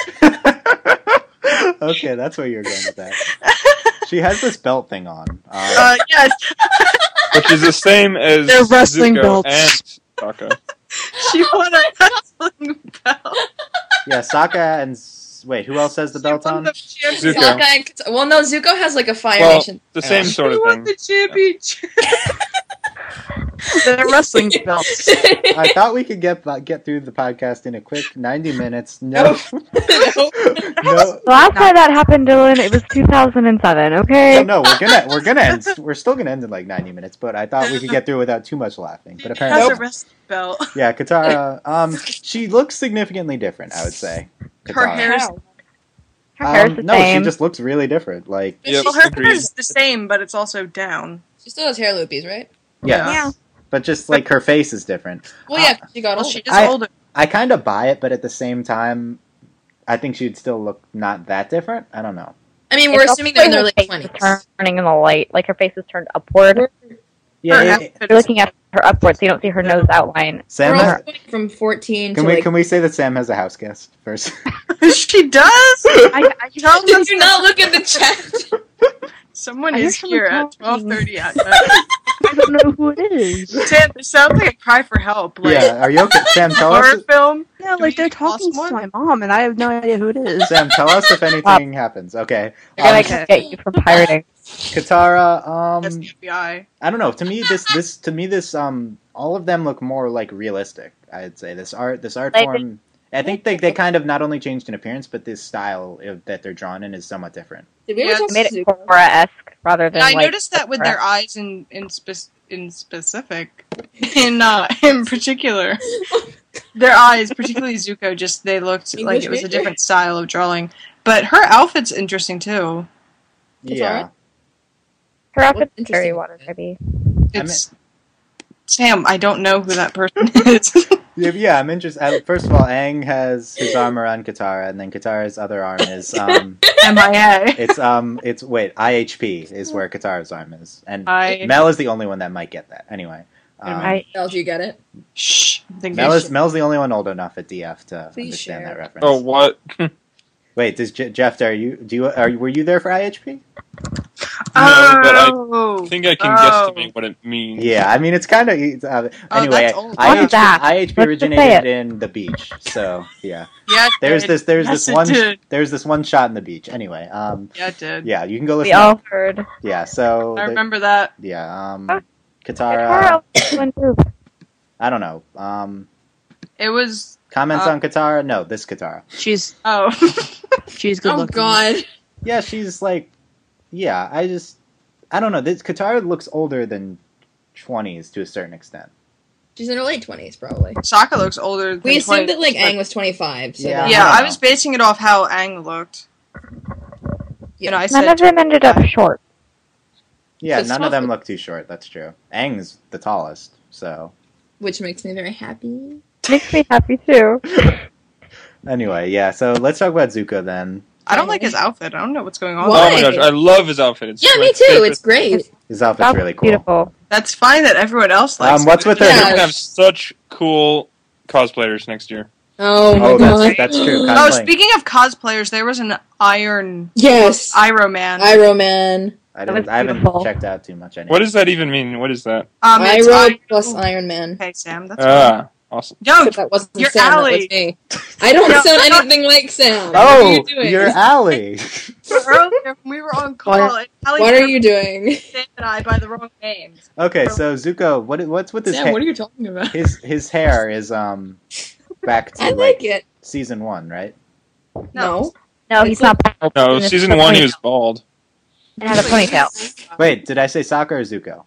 Okay, that's where you're going with that. She has this belt thing on.
Yes.
Which is the same as
They're wrestling
Zuko
belts.
and Sokka.
She won a wrestling belt.
Yeah, Sokka and... Wait, who else has the belt on?
Zuko.
Sokka and... Well, no, Zuko has like a Fire
Well,
Nation.
the same sort of
She won
thing.
the championship.
They're wrestling belts.
I thought we could get through the podcast in a quick 90 minutes. No. No.
Last time that happened, Dylan, it was 2007. Okay.
No, we're gonna end. We're still gonna end in like 90 minutes, but I thought we could get through without too much laughing. But
Has
apparently,
a wrestling belt.
yeah, Katara. She looks significantly different. I would say.
Her
Katara.
hair's
Her hair's the
no,
same.
she just looks really different. Like,
Well, her hair is the same, but it's also down.
She still has hair loopies, right?
yes.
Yeah.
But just like her face is different.
Well, yeah, she got older.
She is older.
I kind of buy it, but at the same time, I think she'd still look not that different. I don't know.
I mean, we're assuming they're in their late 20s.
Turning in the light, like her face is turned upward.
Yeah,
you're looking at her upward, so you don't see her nose outline.
Sam,
We're also going from 14
can
to
we
like...
can we say that Sam has a house guest first?
She does.
Did you not look at the chat?
Someone is here at 12:30 at night.
I don't know who it is.
Sam, this sounds like a cry for help. Like,
Yeah, are you okay? Sam, tell
horror
us.
film.
Yeah, like they're talking to my mom, and I have no idea who it is.
Sam, tell us if anything happens. Okay.
I can get you from pirating.
Katara.
That's the FBI.
I don't know. To me, this all of them look more like realistic. I'd say this art form. I think they kind of not only changed in appearance, but this style that they're drawn in is somewhat different.
Did we ever
made it Korra-esque rather than.
And I
like,
noticed that with their eyes in particular, their eyes, particularly Zuko, just they looked like it was a different style of drawing. But her outfit's interesting too.
Yeah.
Her outfit's very water-heavy.
It's Sam. I don't know who that person is.
Yeah, I'm interested. First of all, Aang has his armor on Katara, and then Katara's other arm is
MIA.
It's IHP is where Katara's arm is, and Mel is the only one that might get that. Anyway,
Mel, do you get it?
Shh.
Mel's the only one old enough at DF to understand that reference.
Oh, what?
Wait, does Jeff? Were you there for IHP?
No, but I think I can guesstimate what it means.
Yeah, I mean it's kind of anyway. IHP originated in the beach, so yeah.
Yeah,
there's this one shot in the beach. Anyway,
yeah, it did.
Yeah, you can go listen.
We all heard.
Yeah, so
I remember that.
Yeah, Katara. I don't know.
It was
comments on Katara. No, this Katara.
She's good looking.
Oh God.
Yeah, she's like. Yeah, I don't know. This Katara looks older than 20s to a certain extent.
She's in her late 20s, probably.
Sokka looks older than
We assumed
20,
that, like, Aang was 25. So
yeah, I was basing it off how Aang looked.
Yeah.
And I said,
none of them ended up short.
Yeah, none of them look too short, that's true. Aang's the tallest, so...
Which makes me very happy.
Makes me happy, too.
Anyway, yeah, so let's talk about Zuko, then.
I don't like his outfit. I don't know what's going on.
Why? Oh my gosh, I love his outfit. It's
me too. It's great.
His outfit's really cool.
Beautiful.
That's fine that everyone else likes
what's
it.
with
We're gonna have such cool cosplayers next year.
Oh my God.
That's true.
Oh, speaking of cosplayers, there was an Iron Man.
Iron Man.
I haven't checked out too much anyway.
What does that even mean? What is that?
Iroh plus Iron Man.
Okay, Sam, that's
awesome.
Yo,
that wasn't
you're
Sam,
Allie.
That was me. I don't sound anything like Sam.
Oh,
what are you doing?
You're Allie.
Earlier, when we were on call, and Allie
what are you doing?
Sam and I by the wrong names.
Okay, so Zuko, what's with his
Sam,
hair?
what are you talking about?
His hair is back to
I like it.
season 1, right?
No,
he's not bald.
No, season 1 he was bald.
And had a ponytail.
Wait, did I say Sokka or Zuko?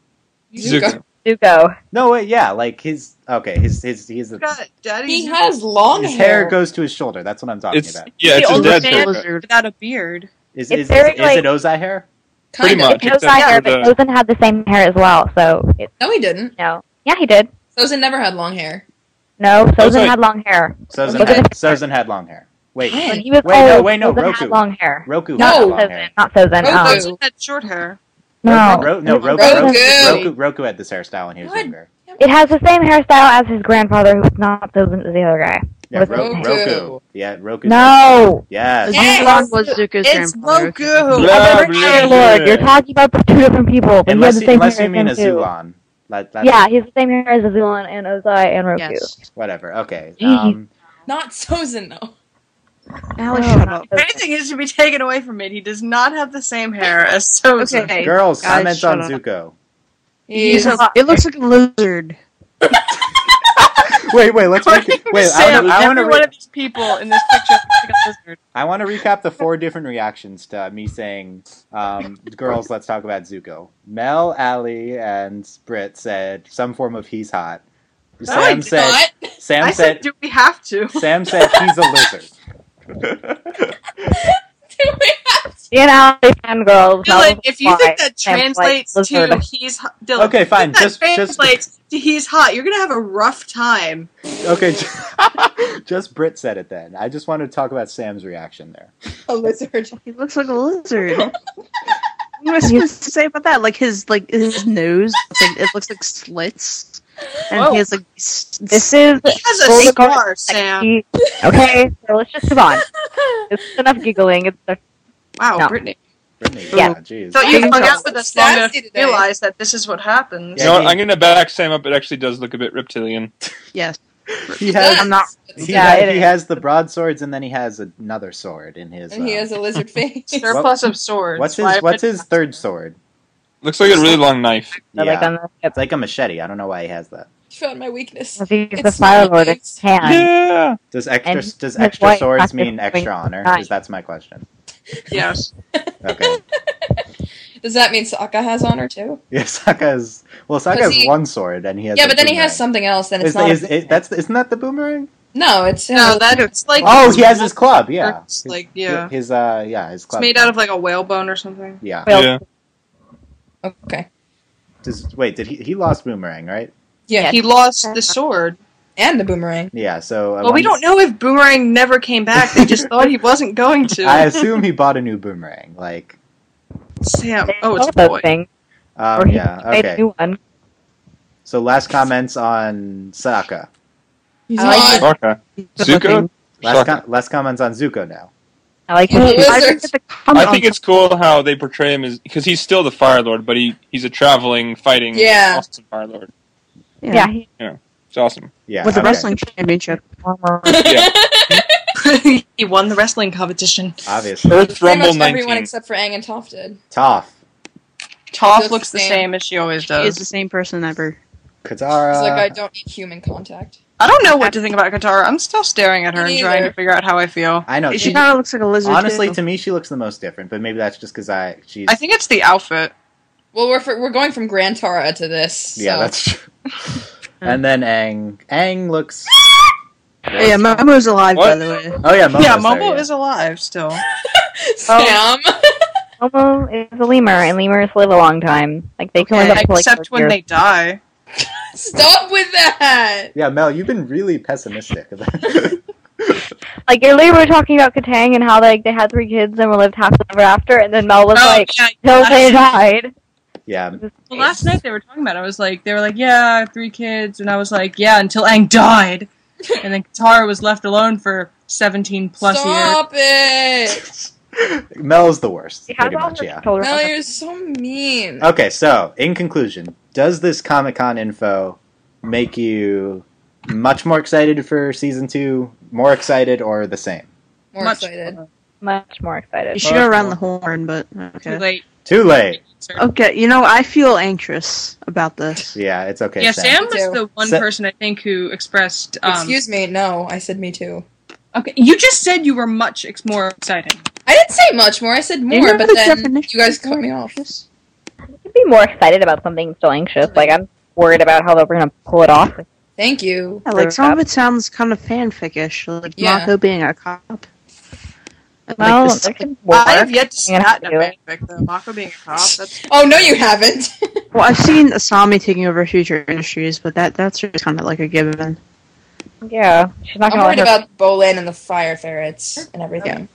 Zuko.
No, wait, yeah, like he's he
has long hair.
His hair goes to his shoulder. That's what I'm talking about.
Yeah, it's
the
a
oldest
dead
man without a beard.
Is
It's
it
very, like-
Ozai hair?
Pretty much.
It's Ozai hair, but Sozin had the same hair as well, so...
No, he didn't.
No. Yeah, he did.
Sozin never had long hair.
No, Sozin had long hair.
Sozin had long hair. Wait,
When he was
no,
Sozin
Roku.
had long hair.
Roku
Not
had long
Sozin,
hair.
not Sozin.
Sozin had short hair.
No.
Roku had this hairstyle when he was younger.
It has the same hairstyle as his grandfather, who's not Sozin, is the other guy.
Yeah, Roku. Yeah, Roku.
No!
Yes.
Zulon was Zuko's
It's
grandfather.
Roku.
Lord, you're talking about the two different people, but
Unless
he had the
you
same
mean
hair
a
as him, too.
Zulon.
Yeah, he has the same hair as Zulon and Ozai and Roku.
Yes.
Whatever. Okay.
Not Sozin, though.
Alex, shut up.
If anything is to be taken away from it, he does not have the same hair as Sozin.
Okay.
Girls,
Guys,
comment
shut
on
up.
Zuko.
It looks like a lizard.
Wait, let's make it. Wait,
Sam,
I want
every one of these people in this picture looks like a lizard.
I want to recap the 4 different reactions to me saying, girls, let's talk about Zuko. Mel, Allie, and Britt said some form of he's hot. Sam said,
do we have to?
Sam said he's a lizard.
Do
and Ally fangirls.
Dylan, if you think that translates to he's hot, Dylan,
okay, fine.
Just translates to he's hot. You're gonna have a rough time.
Okay, just Britt said it then. I just wanted to talk about Sam's reaction there.
A lizard.
He looks like a lizard. What am I supposed to say about that? Like his nose, it looks like slits, and he has like.
This is.
He has a scar, Sam.
Okay, so let's just move on. This is enough giggling.
Wow,
no.
Brittany.
Yeah.
Jeez.
So you hung out with us long enough to realize that this is what happens.
You know what? I'm going to back Sam up. It actually does look a bit reptilian.
Yes.
He has.
I'm not.
He has the broadswords, and then he has another sword in his.
And he has a lizard face.
Surplus of swords.
What's his third sword?
Looks like a really long knife.
Yeah. It's like a machete. I don't know why he has that.
Found my weakness.
He's the Fire Lord of Japan.
Yeah.
Does extra swords mean extra honor? Because that's my question.
Yes.
Okay.
Does that mean Sokka has honor too?
Yeah, Sokka has one sword, and he has.
Yeah, but then he has something else. Then it's not.
Isn't that the boomerang?
No, it's
that's like.
Oh, he has his club. Yeah.
Like yeah.
His club.
It's made out of like a whalebone or something.
Yeah.
Yeah.
Okay.
Did he lost boomerang, right?
Yeah,
he lost the sword.
And the boomerang.
Yeah, so...
Well, we don't know if Boomerang never came back. They just thought he wasn't going to.
I assume he bought a new boomerang, like...
Sam. Oh, it's a boy.
Yeah, okay.
New one.
So last comments on Sokka.
Sokka. Zuko?
Last comments on Zuko now.
I like him.
I think it's cool how they portray him as... Because he's still the Fire Lord, but he's a traveling, fighting awesome Fire Lord.
Yeah.
It's awesome.
Yeah.
With the wrestling championship.
Yeah.
He won the wrestling competition.
Obviously.
Earth Rumble 19.
Everyone except for Aang and Toph did.
Toph
looks the same as she always does.
She is the same person ever.
Katara.
It's like I don't need human contact.
I don't know what to think about Katara. I'm still staring at her and trying to figure out how I feel.
I know.
She kind of looks like a lizard.
Honestly,
too.
to me, she looks the most different, but maybe that's just because
I think it's the outfit.
Well, we're going from Grand Tara to this. So.
Yeah, that's true. And then Aang. Aang looks...
Yeah, Momo's alive, by the way.
Oh, yeah,
Momo is alive still.
Sam.
Momo is a lemur, and lemurs live a long time. Like they can live up to like
except when they die.
Stop with that!
Yeah, Mel, you've been really pessimistic about
Like earlier we were talking about Katang and how like they had 3 kids and were lived happily ever after, and then Mel was till they died.
Yeah.
Well, last night they were talking about it. They were like, yeah, 3 kids, and I was like, yeah, until Aang died. And then Katara was left alone for 17 plus years.
Stop it!
Mel's the worst, pretty much, yeah.
Mel, you're so mean.
Okay, so, in conclusion, does this Comic-Con info make you much more excited for Season 2, more excited, or the same?
More excited.
Much more excited.
You should go around the horn, but okay.
Too late.
Okay, I feel anxious about this.
Yeah, it's okay.
Yeah, Sam was the one person I think who expressed...
Excuse me, no, I said me too.
Okay, you just said you were much more excited.
I didn't say much more, I said more, but then you guys cut me off.
You'd be more excited about something still anxious. Like, I'm worried about how they're going to pull it off.
Thank you.
Yeah, like, some of it sounds kind of fanfic-ish, like Mako being a cop.
Well,
I have yet to see that in a fanfic, though. Mako being a cop, that's...
Oh, no you haven't!
Well, I've seen Asami taking over Future Industries, but that's just kind of like a given.
Yeah, she's not
I'm
going
worried
to
about Bolin and the Fire Ferrets and everything.
Yeah.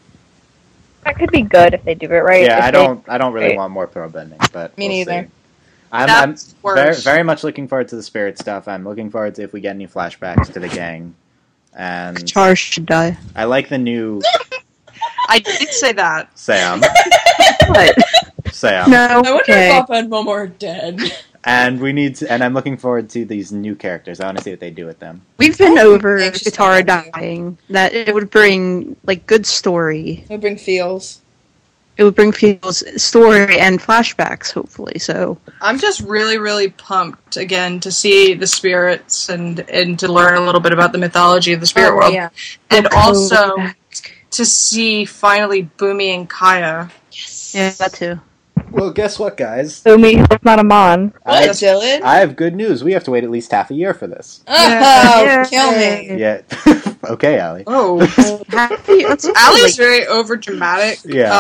That could be good if they do it right.
Yeah, I don't really want more throw bending, but
me neither.
I'm very, very much looking forward to the spirit stuff. I'm looking forward to if we get any flashbacks to the gang. And
Katara should die.
I like the new...
I did say that.
Sam.
What?
Sam.
No,
I wonder if Papa and Momo are dead.
And I'm looking forward to these new characters. I want to see what they do with them.
We've been over Katara dying. That it would bring good story.
It would bring feels.
It would bring feels, story, and flashbacks. Hopefully, so.
I'm just really, really pumped again to see the spirits and to learn a little bit about the mythology of the spirit world, and also to see finally Bumi and Kaya.
Yes. Yeah, that too.
Well, guess what, guys?
Bumi is not a mon.
Dylan?
I have good news. We have to wait at least half a year for this.
Oh, kill me.
Yeah. Okay, Allie.
Oh. Allie's very over dramatic.
Yeah.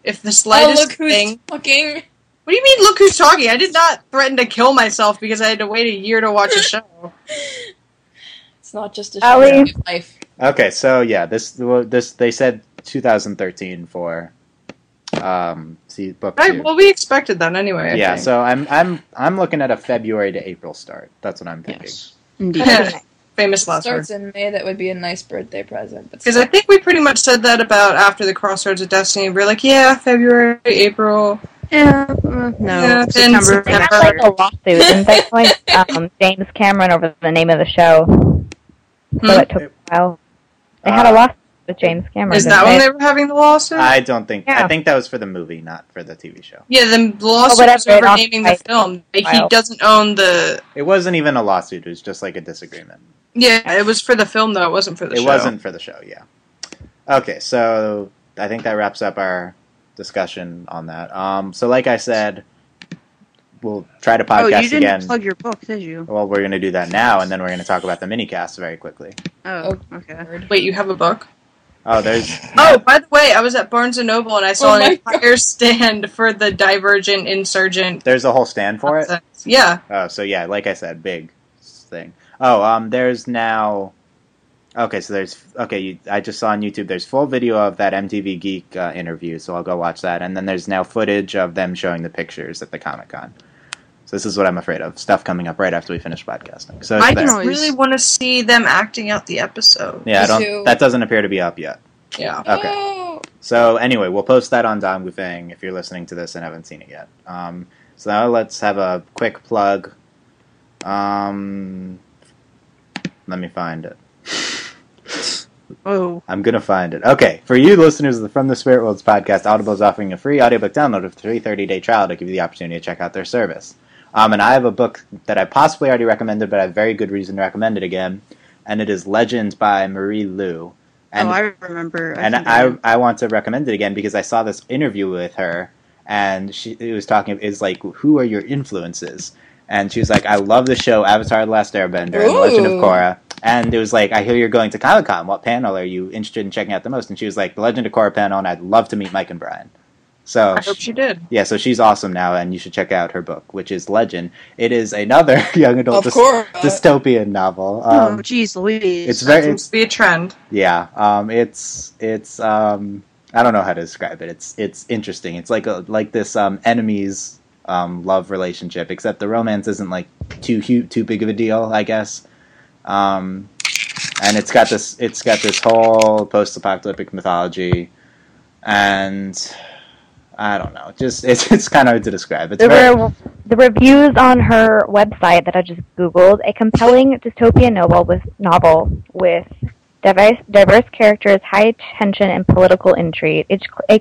if the slightest
look who's
thing...
talking.
What do you mean, look who's talking? I did not threaten to kill myself because I had to wait a year to watch a show.
It's not just a show, it's life.
Okay, so yeah, this they said 2013 for book 2.
Well, we expected that anyway. I think.
So I'm looking at a February to April start. That's what I'm thinking.
Yes. Indeed.
Famous last
Starts in May. That would be a nice birthday present.
Because I think we pretty much said that about after the Crossroads of Destiny. We're like, yeah, February, April.
Yeah, no,
Yeah,
September.
They had like a lawsuit, and they like James Cameron over the name of the show. So it took a while. They had a lawsuit with James Cameron.
Is that when they were having the lawsuit?
I don't think.
Yeah.
I think that was for the movie, not for the TV show.
Yeah, the lawsuit was over naming the film. He doesn't own the...
It wasn't even a lawsuit. It was just like a disagreement.
Yeah, it was for the film, though. It wasn't for the show.
It wasn't for the show, yeah. Okay, so I think that wraps up our discussion on that. So like I said, we'll try to podcast again.
You didn't plug your book, did you?
Well, we're going to do that now, and then we're going to talk about the minicast very quickly.
Oh, okay.
Wait, you have a book?
Oh, there's...
Oh, by the way, I was at Barnes & Noble, and I saw an entire stand for the Divergent Insurgent.
There's a whole stand for it?
Yeah.
Oh, so yeah, like I said, big thing. Oh, there's now... Okay, so there's... Okay, I just saw on YouTube, there's full video of that MTV Geek interview, so I'll go watch that. And then there's now footage of them showing the pictures at the Comic-Con. So this is what I'm afraid of. Stuff coming up right after we finish podcasting. So
I just really want to see them acting out the episode.
Yeah, that doesn't appear to be up yet.
Yeah.
Okay.
No.
So anyway, we'll post that on Dong Bufang if you're listening to this and haven't seen it yet. So now let's have a quick plug. Let me find it.
Oh.
I'm going to find it. Okay, for you listeners of the From the Spirit Worlds podcast, Audible is offering a free audiobook download of a free 30-day trial to give you the opportunity to check out their service. And I have a book that I possibly already recommended, but I have very good reason to recommend it again, and it is Legend by Marie Lu. And,
I remember.
I want to recommend it again because I saw this interview with her, and it was talking, it's like, who are your influences? And she was like, I love the show Avatar The Last Airbender and Legend of Korra. And it was like, I hear you're going to Comic-Con. What panel are you interested in checking out the most? And she was like, the Legend of Korra panel, and I'd love to meet Mike and Brian. So
I hope she did.
Yeah, so she's awesome now, and you should check out her book, which is Legend. It is another young adult dystopian novel.
Oh, jeez, Louise.
It's very.
Seems to be a trend.
Yeah, it's I don't know how to describe it. It's interesting. It's like this enemies love relationship, except the romance isn't like too big of a deal, I guess. And it's got this whole post-apocalyptic mythology, and I don't know. It's kind of hard to describe.
The reviews on her website that I just Googled, a compelling dystopian novel with diverse characters, high tension, and political intrigue. It's a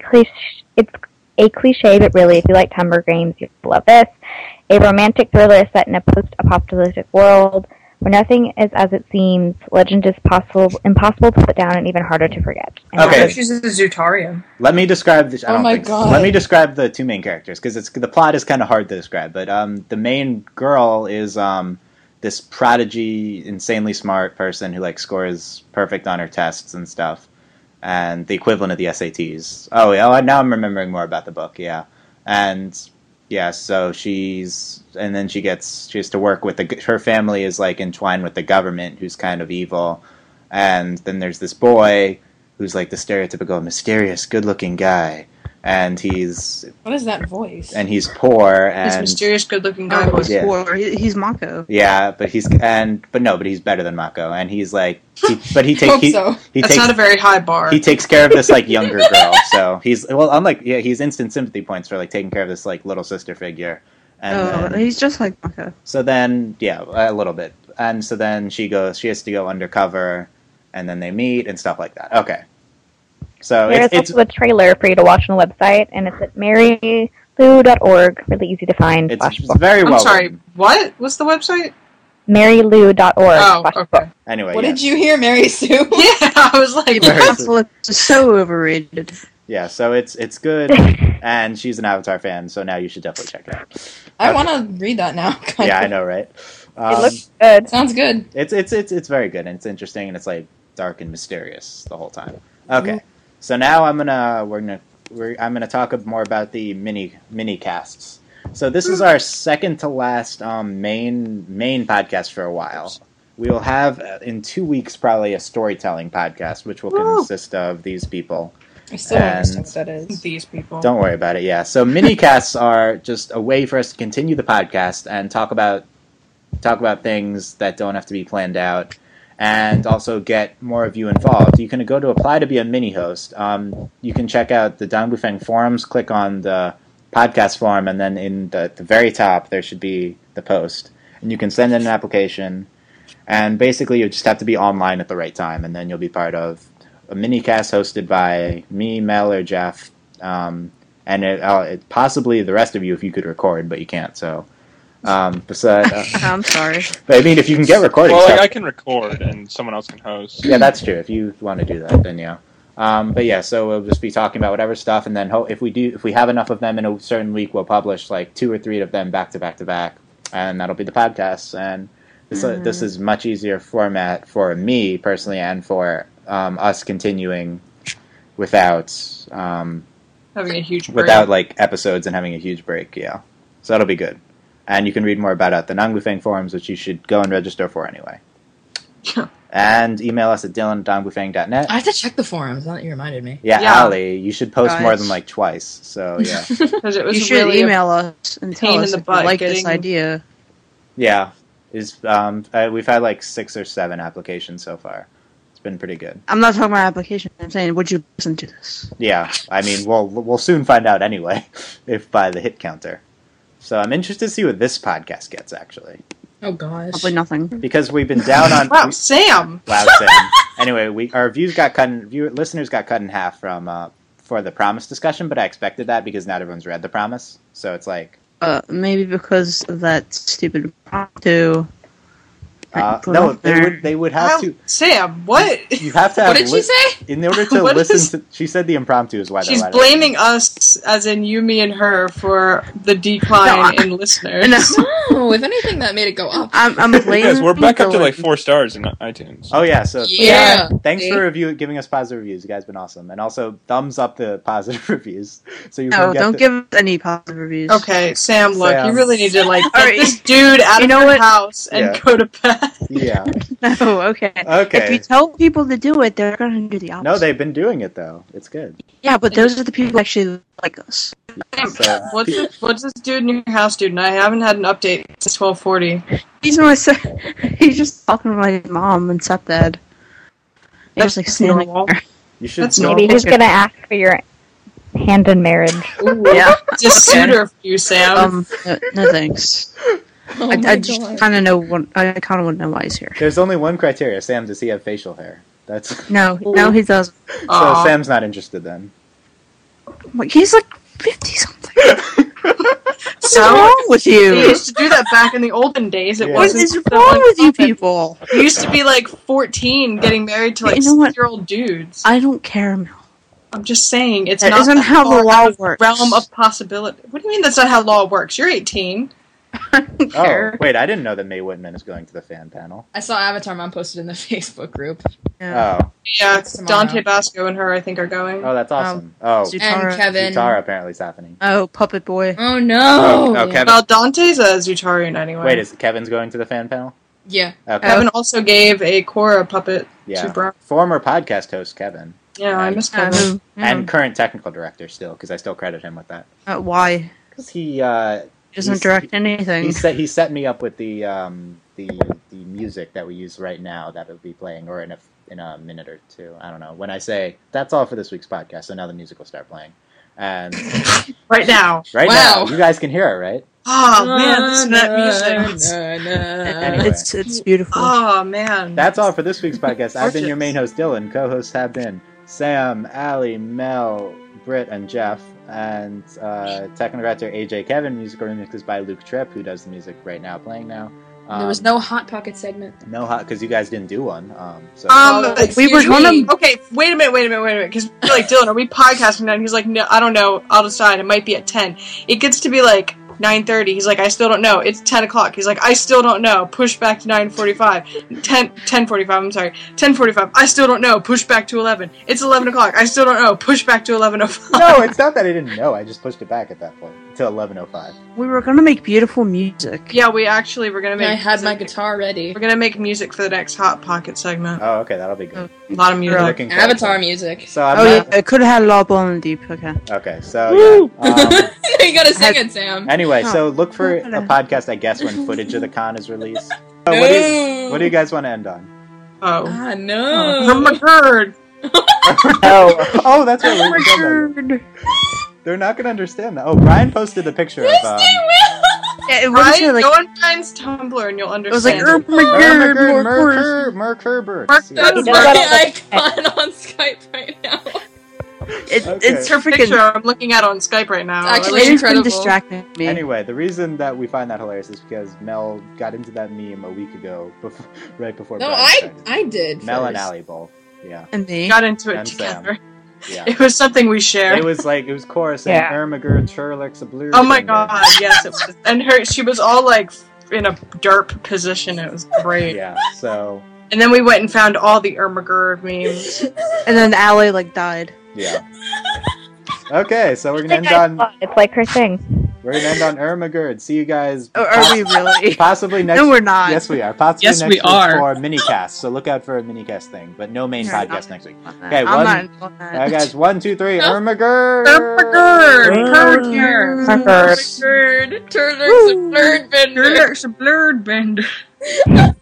cliche, but really, if you like Hunger Games, you'll love this. A romantic thriller set in a post-apocalyptic world where nothing is as it seems. Legend is impossible to put down and even harder to forget.
Okay.
She's a Zutarian.
Let me describe this.
God.
Let me describe the two main characters, because the plot is kind of hard to describe. But the main girl is this prodigy, insanely smart person who scores perfect on her tests and stuff, and the equivalent of the SATs. Oh yeah, now I'm remembering more about the book. Yeah, and yeah, so she has to work with her family is entwined with the government, who's kind of evil, and then there's this boy who's the stereotypical mysterious, good-looking guy, and
what is that voice?
And he's poor, and
he's mysterious, good-looking guy.
Poor. He's Mako.
Yeah, but he's better than Mako, and he's That's
not a very high bar.
He takes care of this younger girl, so he's he's instant sympathy points for taking care of this little sister figure. And
he's just like Mako.
So then, yeah, a little bit, and so then she has to go undercover, and then they meet and stuff like that. Okay, so
there's also a trailer for you to watch on the website, and it's at marylou.org. Really easy to find.
It's very well.
I'm sorry. What? What's the website?
marylou.org.
Oh, okay.
Anyway,
what did you hear, Mary Sue?
Yeah, I was like,
it's so overrated.
Yeah, so it's good, and she's an Avatar fan, so now you should definitely check it out.
I want to read that now.
Yeah, I know, right?
It looks good.
Sounds good.
It's very good, and it's interesting, and it's dark and mysterious the whole time. Okay, so now we're gonna I'm going to talk more about the mini casts. So this is our second to last main podcast for a while. We will have in 2 weeks probably a storytelling podcast, which will consist of these people.
I still don't understand what that is.
These people.
Don't worry about it. Yeah. So mini casts are just a way for us to continue the podcast and talk about things that don't have to be planned out, and also get more of you involved. You can go to apply to be a mini host. You can check out the Dong Bufeng forums, click on the podcast forum, and then in the very top there should be the post. And you can send in an application, and basically you just have to be online at the right time, and then you'll be part of a mini cast hosted by me, Mel, or Jeff, and it possibly the rest of you if you could record, but you can't, so... I'm
sorry.
But I mean, if you can get recording
well,
stuff...
I can record and someone else can host.
Yeah, that's true. If you want to do that, then yeah. But yeah, so we'll just be talking about whatever stuff, and then if we have enough of them in a certain week, we'll publish like 2 or 3 of them back to back to back, and that'll be the podcasts. And this is much easier format for me personally, and for us continuing without
having a huge break.
without like episodes and having a huge break. Yeah, so that'll be good. And you can read more about it at the Dong Bufeng forums, which you should go and register for anyway. And email us at dylan@dongbufeng.net.
I have to check the forums, now that you reminded me.
Yeah, Allie, you should post more than like twice. So, yeah.
It was
you should
really
email us and tell us if you like this idea.
Yeah. We've had like 6 or 7 applications so far. It's been pretty good.
I'm not talking about application. I'm saying, would you listen to this?
Yeah. I mean, we'll soon find out anyway, if by the hit counter. So I'm interested to see what this podcast gets, actually.
Oh, gosh.
Probably nothing.
Because we've been down on...
Wow, Sam!
Wow, Sam. Anyway, our listeners got cut in half for the Promise discussion, but I expected that because not everyone's read The Promise. So it's like...
Maybe because of that stupid impromptu...
No, they would have to...
Sam, what?
You have to have...
What did she say?
In order to listen to... She said the impromptu is why
she's blaming us, as in you, me, and her, for the decline in listeners.
No, if anything, that made it go up.
I'm blaming...
Yes, we're back up to like 4 stars in iTunes.
Oh, yeah, so...
Yeah.
Thanks for giving us positive reviews. You guys have been awesome. And also, thumbs up the positive reviews. So you
No, don't give us any positive reviews.
Okay, Sam, look, you really need to, like, get this dude out of your house and go to bed.
Yeah.
No, okay. If you tell people to do it, they're going to do the opposite.
No, they've been doing it, though. It's good.
Yeah, but those are the people who actually like us.
So,
What's this dude in your house, dude? And I haven't had an update since 12:40.
He's just talking to my mom and stepdad. That's like standing there.
You should.
Maybe he's gonna ask for your hand in marriage.
Ooh, yeah, just suitor for you, Sam.
No thanks. I just kind of know. I kind of want to know why he's here.
There's only one criteria. Sam, does he have facial hair? That's
no, he doesn't.
So Sam's not interested then.
Like, he's like 50 something. What's wrong with you?
He used to do that back in the olden days. It wasn't.
What is wrong with you people?
He used to be like 14, getting married to like 6-year-old dudes.
I don't care, Mel.
I'm just saying it's
that
not
isn't how the law works.
Realm of possibility. What do you mean that's not how law works? You're 18.
I don't care.
Oh, wait, I didn't know that Mae Whitman is going to the fan panel.
I saw Avatar Mom posted in the Facebook group.
Yeah. Oh.
Yeah, Dante Basco and her, I think, are going.
Oh, that's awesome.
Zutara. And Kevin.
Zutara apparently is happening.
Oh, Puppet Boy.
Oh, no!
Oh, Kevin.
Well, Dante's a Zutarian anyway.
Wait, is Kevin's going to the fan panel?
Yeah.
Okay.
Kevin also gave a Korra puppet to Brown.
Former podcast host Kevin.
Yeah, I miss Kevin.
And current technical director still, because I still credit him with that.
Why?
Because he
doesn't direct anything.
He set me up with the music that we use right now that will be playing, or in a minute or two. I don't know. When I say that's all for this week's podcast, so now the music will start playing. And
right now,
you guys can hear it, right?
Oh man, listen to that music.
Anyway.
It's beautiful.
Oh man,
that's all for this week's podcast. I've been your main host Dylan. Co-hosts have been Sam, Allie, Mel, Britt, and Jeff. And technical director AJ Kevin. Musical remixes by Luke Tripp, who does the music right now, playing now.
There was no Hot Pocket segment.
No hot, because you guys didn't do one.
We were going to... Okay, wait a minute, because we're like, Dylan, are we podcasting now? And he's like, no, I don't know, I'll decide, it might be at 10. It gets to be like 9:30. He's like, I still don't know. It's 10 o'clock. He's like, I still don't know. Push back to 9:45. 10:45. I'm sorry. 10:45. I still don't know. Push back to 11. It's 11 o'clock. I still don't know. Push back to 11:05.
No, it's not that I didn't know. I just pushed it back at that point to 11:05.
We were gonna make beautiful music.
Yeah, we actually were gonna make.
I had my guitar ready.
We're gonna make music for the next Hot Pocket segment.
Oh, okay, that'll be good.
A lot of music.
Avatar music.
So I'm
yeah, it could have had a lot of on deep. Okay.
Okay, so yeah.
You gotta sing it, Sam.
Anyway, so look for a podcast, I guess, when footage of the con is released. So what do you guys want to end on?
Oh.
No.
Oh my god.
Oh, that's right. They're not gonna understand that. Oh, Brian posted a picture of.
Yeah, it
Brian,
was like,
go on Brian's Tumblr and you'll understand.
It was like,
Mark Herbert.
That's my icon on Skype right now.
It's
her picture I'm looking at on Skype right now.
It's actually incredible.
Distracting me.
Anyway, the reason that we find that hilarious is because Mel got into that meme a week ago, right before.
No,
Brian
I did.
Mel
first.
and Allie both. Yeah.
And me
got into it
and
together.
Sam. Yeah.
It was something we shared.
It was chorus and Ermagerd, Sherlock's a blue.
Oh my god, yes, it was. And she was all like in a derp position. It was great.
Yeah, so.
And then we went and found all the Ermagerd memes.
And then Allie died.
Yeah. Okay, so we're gonna end on.
It's like her thing.
We're gonna end on Ermagerd. See you guys.
Oh, are we really?
Possibly next.
No, we're not.
Yes, we are. Possibly
yes,
next
we
week
are.
for a minicast. So look out for a minicast thing, but no main podcast next week. Okay,
I'm not on that.
All right, guys. 1, 2, 3. Ermagerd.
Turner's a blurred bender.
Turner's a blurred bender.